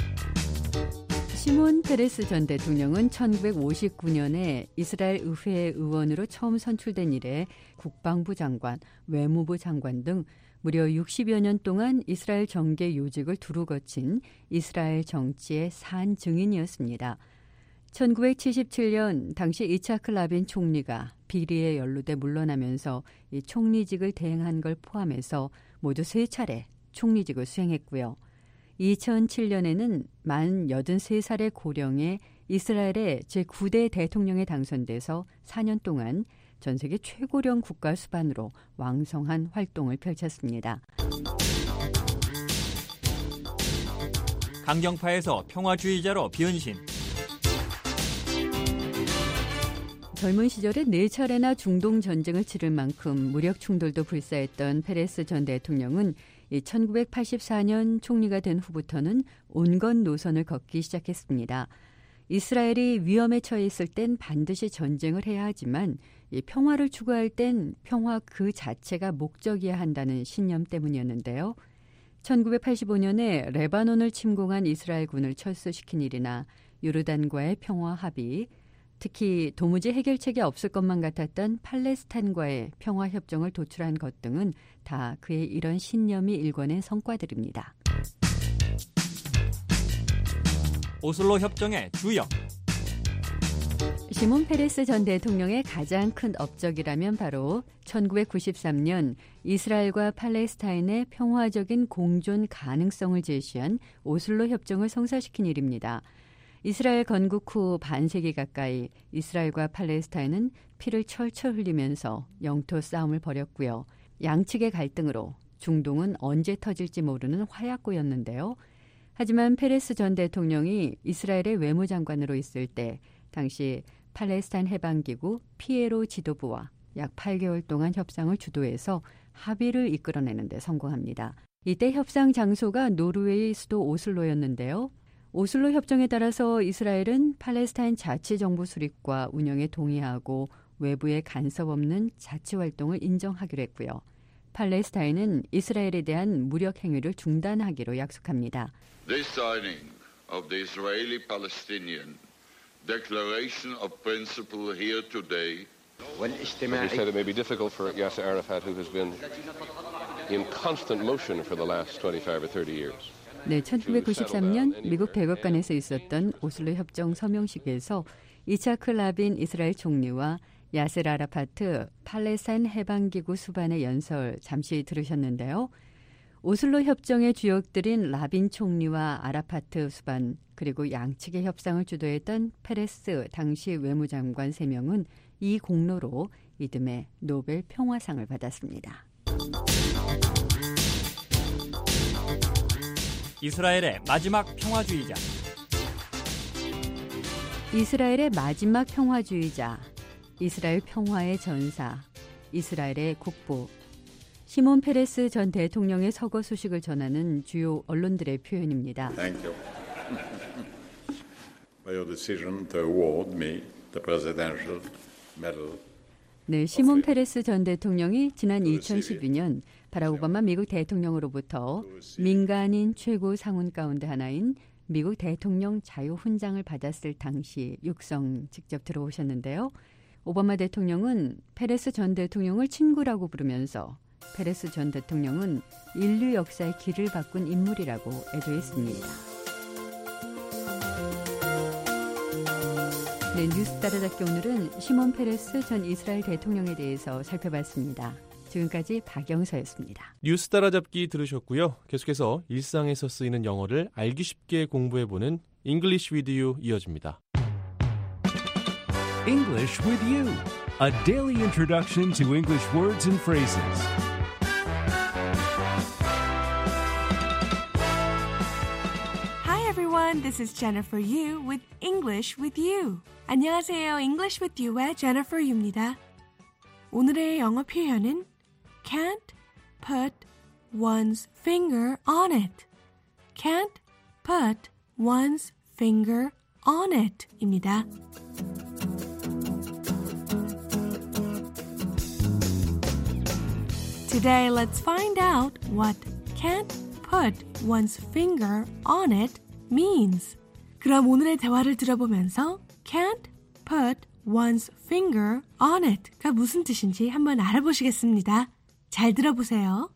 시몬 페레스 전 대통령은 천구백오십구 년에 이스라엘 의회 의원으로 처음 선출된 이래 국방부 장관, 외무부 장관 등 무려 육십여 년 동안 이스라엘 정계 요직을 두루 거친 이스라엘 정치의 산 증인이었습니다. 천구백칠십칠 년 당시 이츠하크 라빈 총리가 비리에 연루돼 물러나면서 이 총리직을 대행한 걸 포함해서 모두 세 차례 총리직을 수행했고요. 이천칠 년에는 만 여든세 살의 고령에 이스라엘의 제구 대 대통령에 당선돼서 사 년 동안 전 세계 최고령 국가 수반으로 왕성한 활동을 펼쳤습니다. 강경파에서 평화주의자로 변신. 젊은 시절에 네 차례나 중동 전쟁을 치를 만큼 무력 충돌도 불사했던 페레스 전 대통령은 천구백팔십사 년 총리가 된 후부터는 온건 노선을 걷기 시작했습니다. 이스라엘이 위험에 처해 있을 땐 반드시 전쟁을 해야 하지만 이 평화를 추구할 땐 평화 그 자체가 목적이어야 한다는 신념 때문이었는데요. 천구백팔십오 년에 레바논을 침공한 이스라엘군을 철수시킨 일이나 요르단과의 평화 합의, 특히 도무지 해결책이 없을 것만 같았던 팔레스타인과의 평화협정을 도출한 것 등은 다 그의 이런 신념이 일궈낸 성과들입니다. 오슬로 협정의 주역. 시몬 페레스 전 대통령의 가장 큰 업적이라면 바로 천구백구십삼 년 이스라엘과 팔레스타인의 평화적인 공존 가능성을 제시한 오슬로 협정을 성사시킨 일입니다. 이스라엘 건국 후 반세기 가까이 이스라엘과 팔레스타인은 피를 철철 흘리면서 영토 싸움을 벌였고요. 양측의 갈등으로 중동은 언제 터질지 모르는 화약고였는데요. 하지만 페레스 전 대통령이 이스라엘의 외무장관으로 있을 때 당시 팔레스타인 해방기구 피에로 지도부와 약 팔 개월 동안 협상을 주도해서 합의를 이끌어내는 데 성공합니다. 이때 협상 장소가 노르웨이 수도 오슬로였는데요. 오슬로 협정에 따라서 이스라엘은 팔레스타인 자치정부 수립과 운영에 동의하고 외부의 간섭 없는 자치활동을 인정하기로 했고요. 팔레스타인은 이스라엘에 대한 무력 행위를 중단하기로 약속합니다. This signing of the Israeli-Palestinian Declaration of Principle here today. He said it may be difficult for Yasser Arafat, who has been in constant motion for the last twenty-five or thirty years. 네, 천구백구십삼 년 미국 백악관에서 있었던 오슬로 협정 서명식에서 이차크 라빈 이스라엘 총리와 야세르 아라파트 팔레스타인 해방기구 수반의 연설 잠시 들으셨는데요. 오슬로 협정의 주역들인 라빈 총리와 아라파트 수반 그리고 양측의 협상을 주도했던 페레스 당시 외무장관 세 명은 이 공로로 이듬해 노벨 평화상을 받았습니다. 이스라엘의 마지막 평화주의자. 이스라엘의 마지막 평화주의자. 이스라엘 평화의 전사. 이스라엘의 국보. 시몬 페레스 전 대통령의 서거 소식을 전하는 주요 언론들의 표현입니다. Thank you. For your decision to award me the presidential medal. 네, 시몬 페레스 전 대통령이 지난 이천십이 년 바락 오바마 미국 대통령으로부터 민간인 최고 상훈 가운데 하나인 미국 대통령 자유훈장을 받았을 당시 육성 직접 들어오셨는데요. 오바마 대통령은 페레스 전 대통령을 친구라고 부르면서 페레스 전 대통령은 인류 역사의 길을 바꾼 인물이라고 애도했습니다. 네, 뉴스 따라잡기 오늘은 시몬 페레스 전 이스라엘 대통령에 대해서 살펴봤습니다. 지금까지 박영서였습니다. 뉴스 따라잡기 들으셨고요. 계속해서 일상에서 쓰이는 영어를 알기 쉽게 공부해보는 English with You 이어집니다. English with You, a daily introduction to English words and phrases. Hi everyone, this is Jennifer Yu with English with You. 안녕하세요, English with You의 Jennifer Yu입니다. 오늘의 영어 표현은 can't put one's finger on it. Can't put one's finger on it 입니다. Today, let's find out what can't put one's finger on it means. 그럼 오늘의 대화를 들어보면서 can't put one's finger on it가 무슨 뜻인지 한번 알아보시겠습니다. 잘 들어보세요.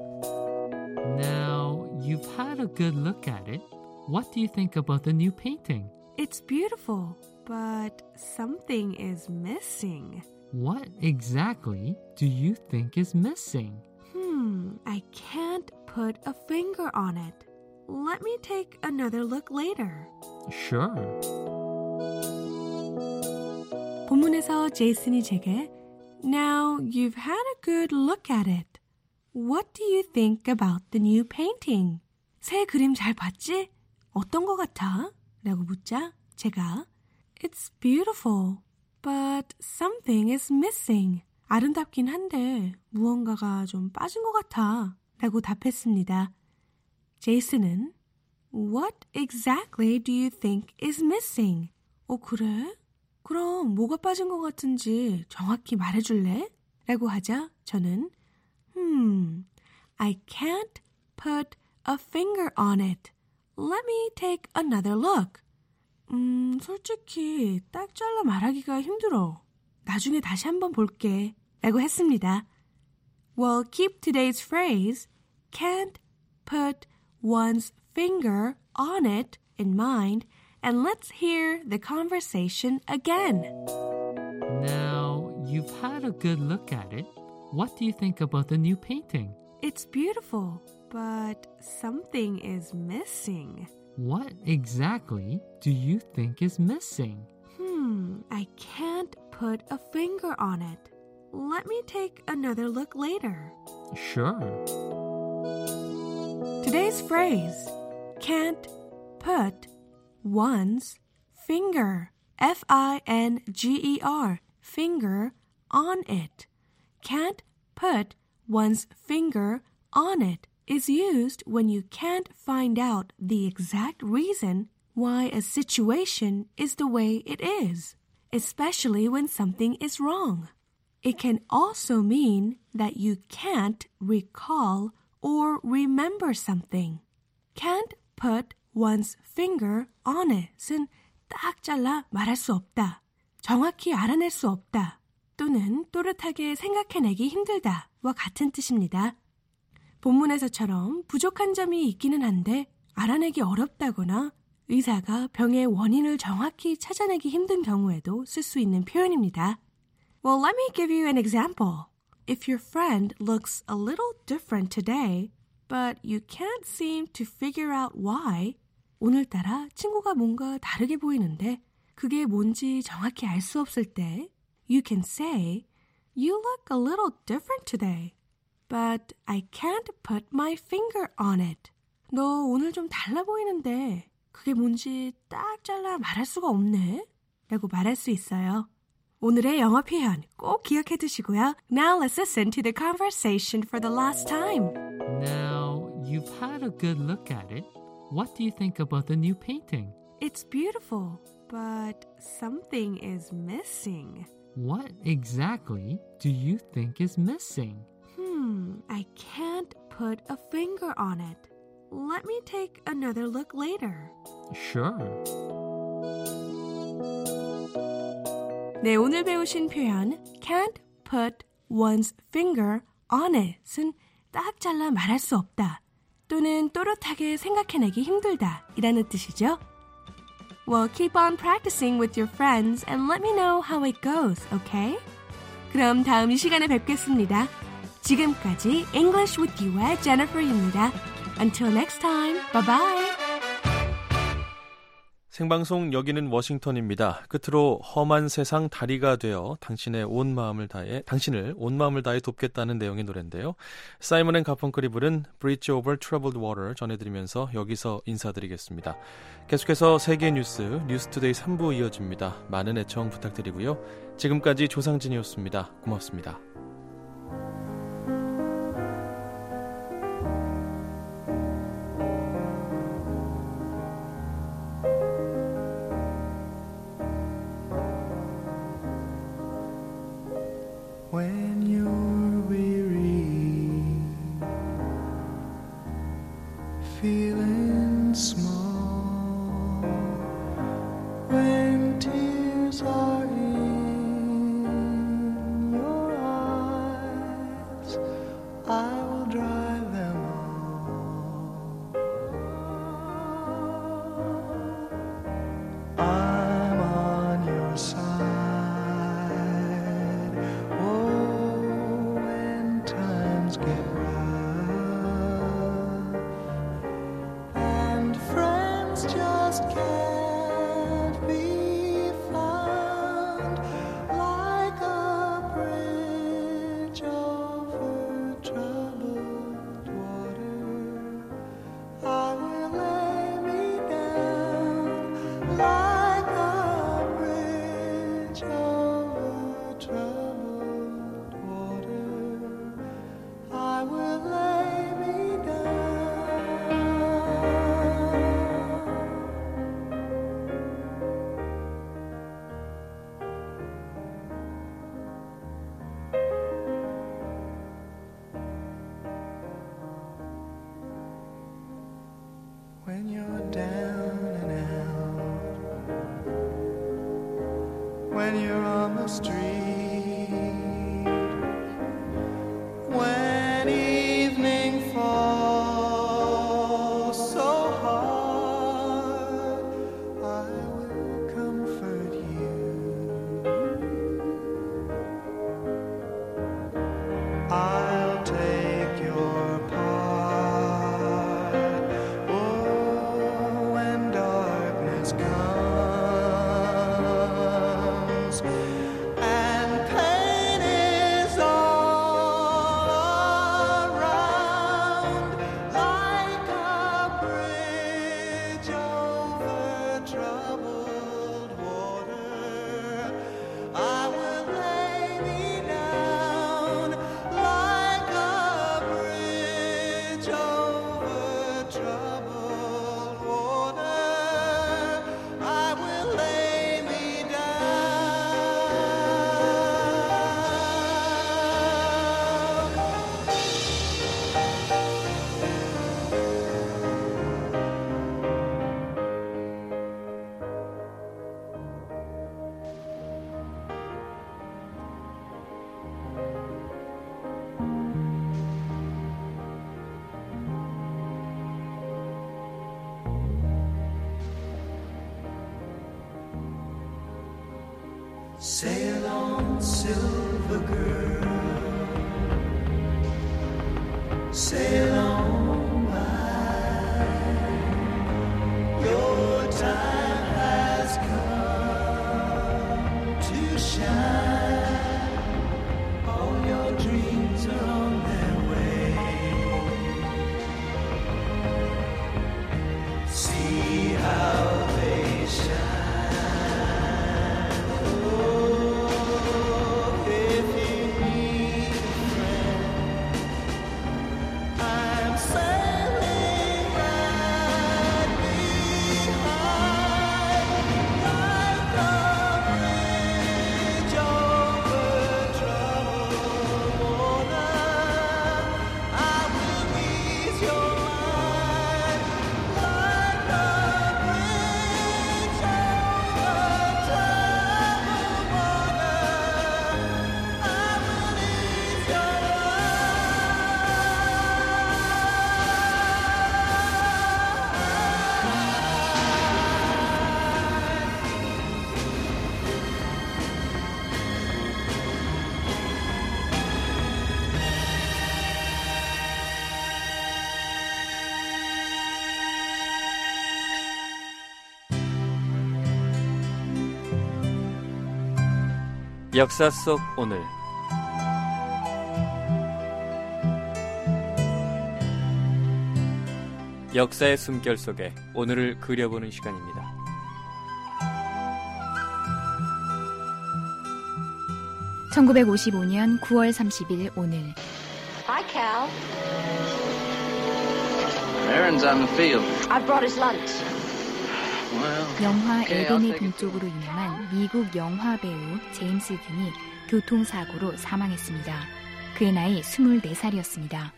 Now, you've had a good look at it. What do you think about the new painting? It's beautiful, but something is missing. What exactly do you think is missing? Hmm, I can't put a finger on it. Let me take another look later. Sure. 본문에서 제이슨이 제게 Now you've had a good look at it. What do you think about the new painting? 새 그림 잘 봤지? 어떤 거 같아? 라고 묻자 제가 It's beautiful, but something is missing. 아름답긴 한데 무언가가 좀 빠진 것 같아. 라고 답했습니다. 제이슨은 What exactly do you think is missing? 어, 그래? 그럼 뭐가 빠진 것 같은지 정확히 말해줄래? 라고 하자 저는 Hmm, I can't put a finger on it. Let me take another look. 음, 솔직히 딱 잘라 말하기가 힘들어. 나중에 다시 한번 볼게. 라고 했습니다. Well, keep today's phrase, can't put one's finger on it in mind, and let's hear the conversation again. Now, you've had a good look at it. What do you think about the new painting? It's beautiful, but something is missing. What exactly do you think is missing? Hmm, I can't put a finger on it. Let me take another look later. Sure. Today's phrase, can't put one's finger, F I N G E R, finger, on it. Can't put one's finger on it is used when you can't find out the exact reason why a situation is the way it is, especially when something is wrong. It can also mean that you can't recall or remember something. Can't put one's finger on it은 딱 잘라 말할 수 없다, 정확히 알아낼 수 없다, 또는 또렷하게 생각해내기 힘들다와 같은 뜻입니다. 본문에서처럼 부족한 점이 있기는 한데 알아내기 어렵다거나 의사가 병의 원인을 정확히 찾아내기 힘든 경우에도 쓸 수 있는 표현입니다. Well, let me give you an example. If your friend looks a little different today, but you can't seem to figure out why, 오늘따라 친구가 뭔가 다르게 보이는데 그게 뭔지 정확히 알 수 없을 때 you can say, You look a little different today, but I can't put my finger on it. 너 오늘 좀 달라 보이는데 그게 뭔지 딱 잘라 말할 수가 없네 라고 말할 수 있어요. 오늘의 영어 표현 꼭 기억해 두시고요. Now let's listen to the conversation for the last time. Now, you've had a good look at it. What do you think about the new painting? It's beautiful, but something is missing. What exactly do you think is missing? Hmm, I can't put a finger on it. Let me take another look later. Sure. 네, 오늘 배우신 표현 can't put one's finger on it은 딱 잘라 말할 수 없다 또는 또렷하게 생각해내기 힘들다 이라는 뜻이죠. Well, keep on practicing with your friends and let me know how it goes, okay? 그럼 다음 이 시간에 뵙겠습니다. 지금까지 English with You의 Jennifer입니다. Until next time, bye-bye! 생방송 여기는 워싱턴입니다. 끝으로 험한 세상 다리가 되어 당신의 온 마음을 다해 당신을 온 마음을 다해 돕겠다는 내용의 노래인데요. 사이먼 앤 가펑클이 부른 Bridge Over Troubled Water 전해드리면서 여기서 인사드리겠습니다. 계속해서 세계 뉴스 뉴스투데이 삼 부 이어집니다. 많은 애청 부탁드리고요. 지금까지 조상진이었습니다. 고맙습니다. When you're weary, feeling small, when tears are in your eyes, I will dry them all. I'm on your side. Get rough, and friends just can't be found like a bridge over troubled water. I will lay me down like a bridge over troubled water. I will lay me down. When you're down and out, when you're on the street, when evening falls so hard, I will comfort you. I'll take your part. Oh, when darkness comes and Sail on, silver girl. Sail on by. Your time has come to shine. All your dreams are on their way. See how they shine. 역사 속 오늘. 역사의 숨결 속에 오늘을 그려보는 시간입니다. 천구백오십오년 구월 삼십일 오늘. Hi, Cal. Aaron's on the field. I brought his lunch. 영화 에덴의 동쪽으로 유명한 미국 영화 배우 제임스 딘이 교통사고로 사망했습니다. 그의 나이 스물네 살이었습니다.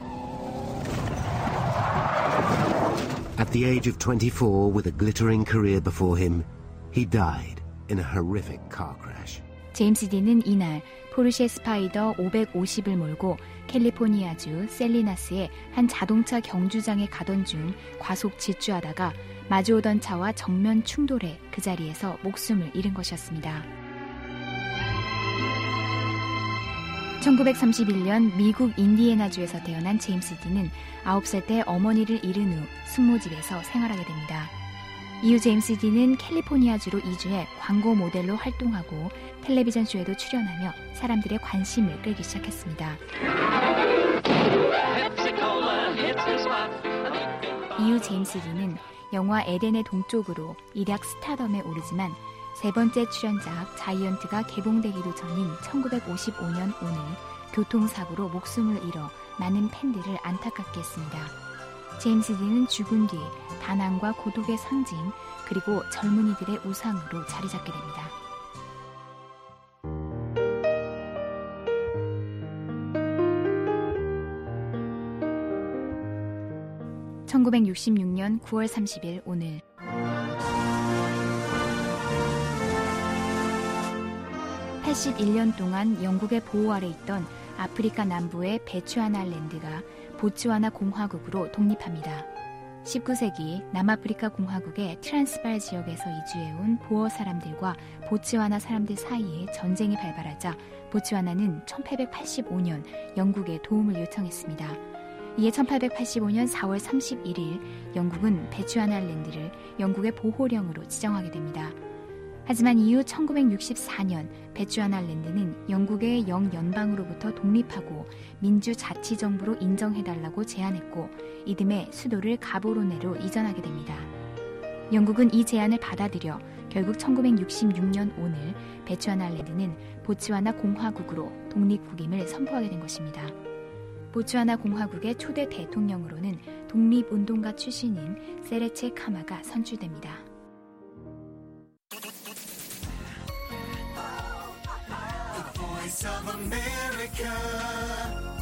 At the age of twenty-four, with a glittering career before him, he died in a horrific car crash. 제임스 딘은 이날 포르쉐 스파이더 오백오십을 몰고 캘리포니아주 셀리나스의 한 자동차 경주장에 가던 중 과속 질주하다가 마주오던 차와 정면 충돌해 그 자리에서 목숨을 잃은 것이었습니다. 천구백삼십일년 미국 인디애나주에서 태어난 제임스 딘은 아홉 살 때 어머니를 잃은 후 숙모집에서 생활하게 됩니다. 이후 제임스 딘은 캘리포니아주로 이주해 광고 모델로 활동하고 텔레비전 쇼에도 출연하며 사람들의 관심을 끌기 시작했습니다. 이후 제임스 딘은 영화 에덴의 동쪽으로 일약 스타덤에 오르지만 세 번째 출연작 자이언트가 개봉되기도 전인 천구백오십오년 오늘 교통사고로 목숨을 잃어 많은 팬들을 안타깝게 했습니다. 제임스 딘은 죽은 뒤 다낭과 고독의 상징 그리고 젊은이들의 우상으로 자리 잡게 됩니다. 천구백육십육년 구월 삼십일 오늘. 팔십일년 동안 영국의 보호 아래 있던 아프리카 남부의 베추아나랜드가 보츠와나 공화국으로 독립합니다. 십구세기 남아프리카 공화국의 트란스발 지역에서 이주해온 보어 사람들과 보츠와나 사람들 사이에 전쟁이 발발하자 보츠와나는 천팔백팔십오년 영국에 도움을 요청했습니다. 이에 천팔백팔십오년 사월 삼십일일 영국은 베추아나랜드를 영국의 보호령으로 지정하게 됩니다. 하지만 이후 천구백육십사년 베추아나랜드는 영국의 영연방으로부터 독립하고 민주자치정부로 인정해달라고 제안했고 이듬해 수도를 가보로네로 이전하게 됩니다. 영국은 이 제안을 받아들여 결국 천구백육십육년 오늘 베추아나랜드는 보츠와나 공화국으로 독립국임을 선포하게 된 것입니다. 보츠와나 공화국의 초대 대통령으로는 독립운동가 출신인 세레체 카마가 선출됩니다. Voice of America.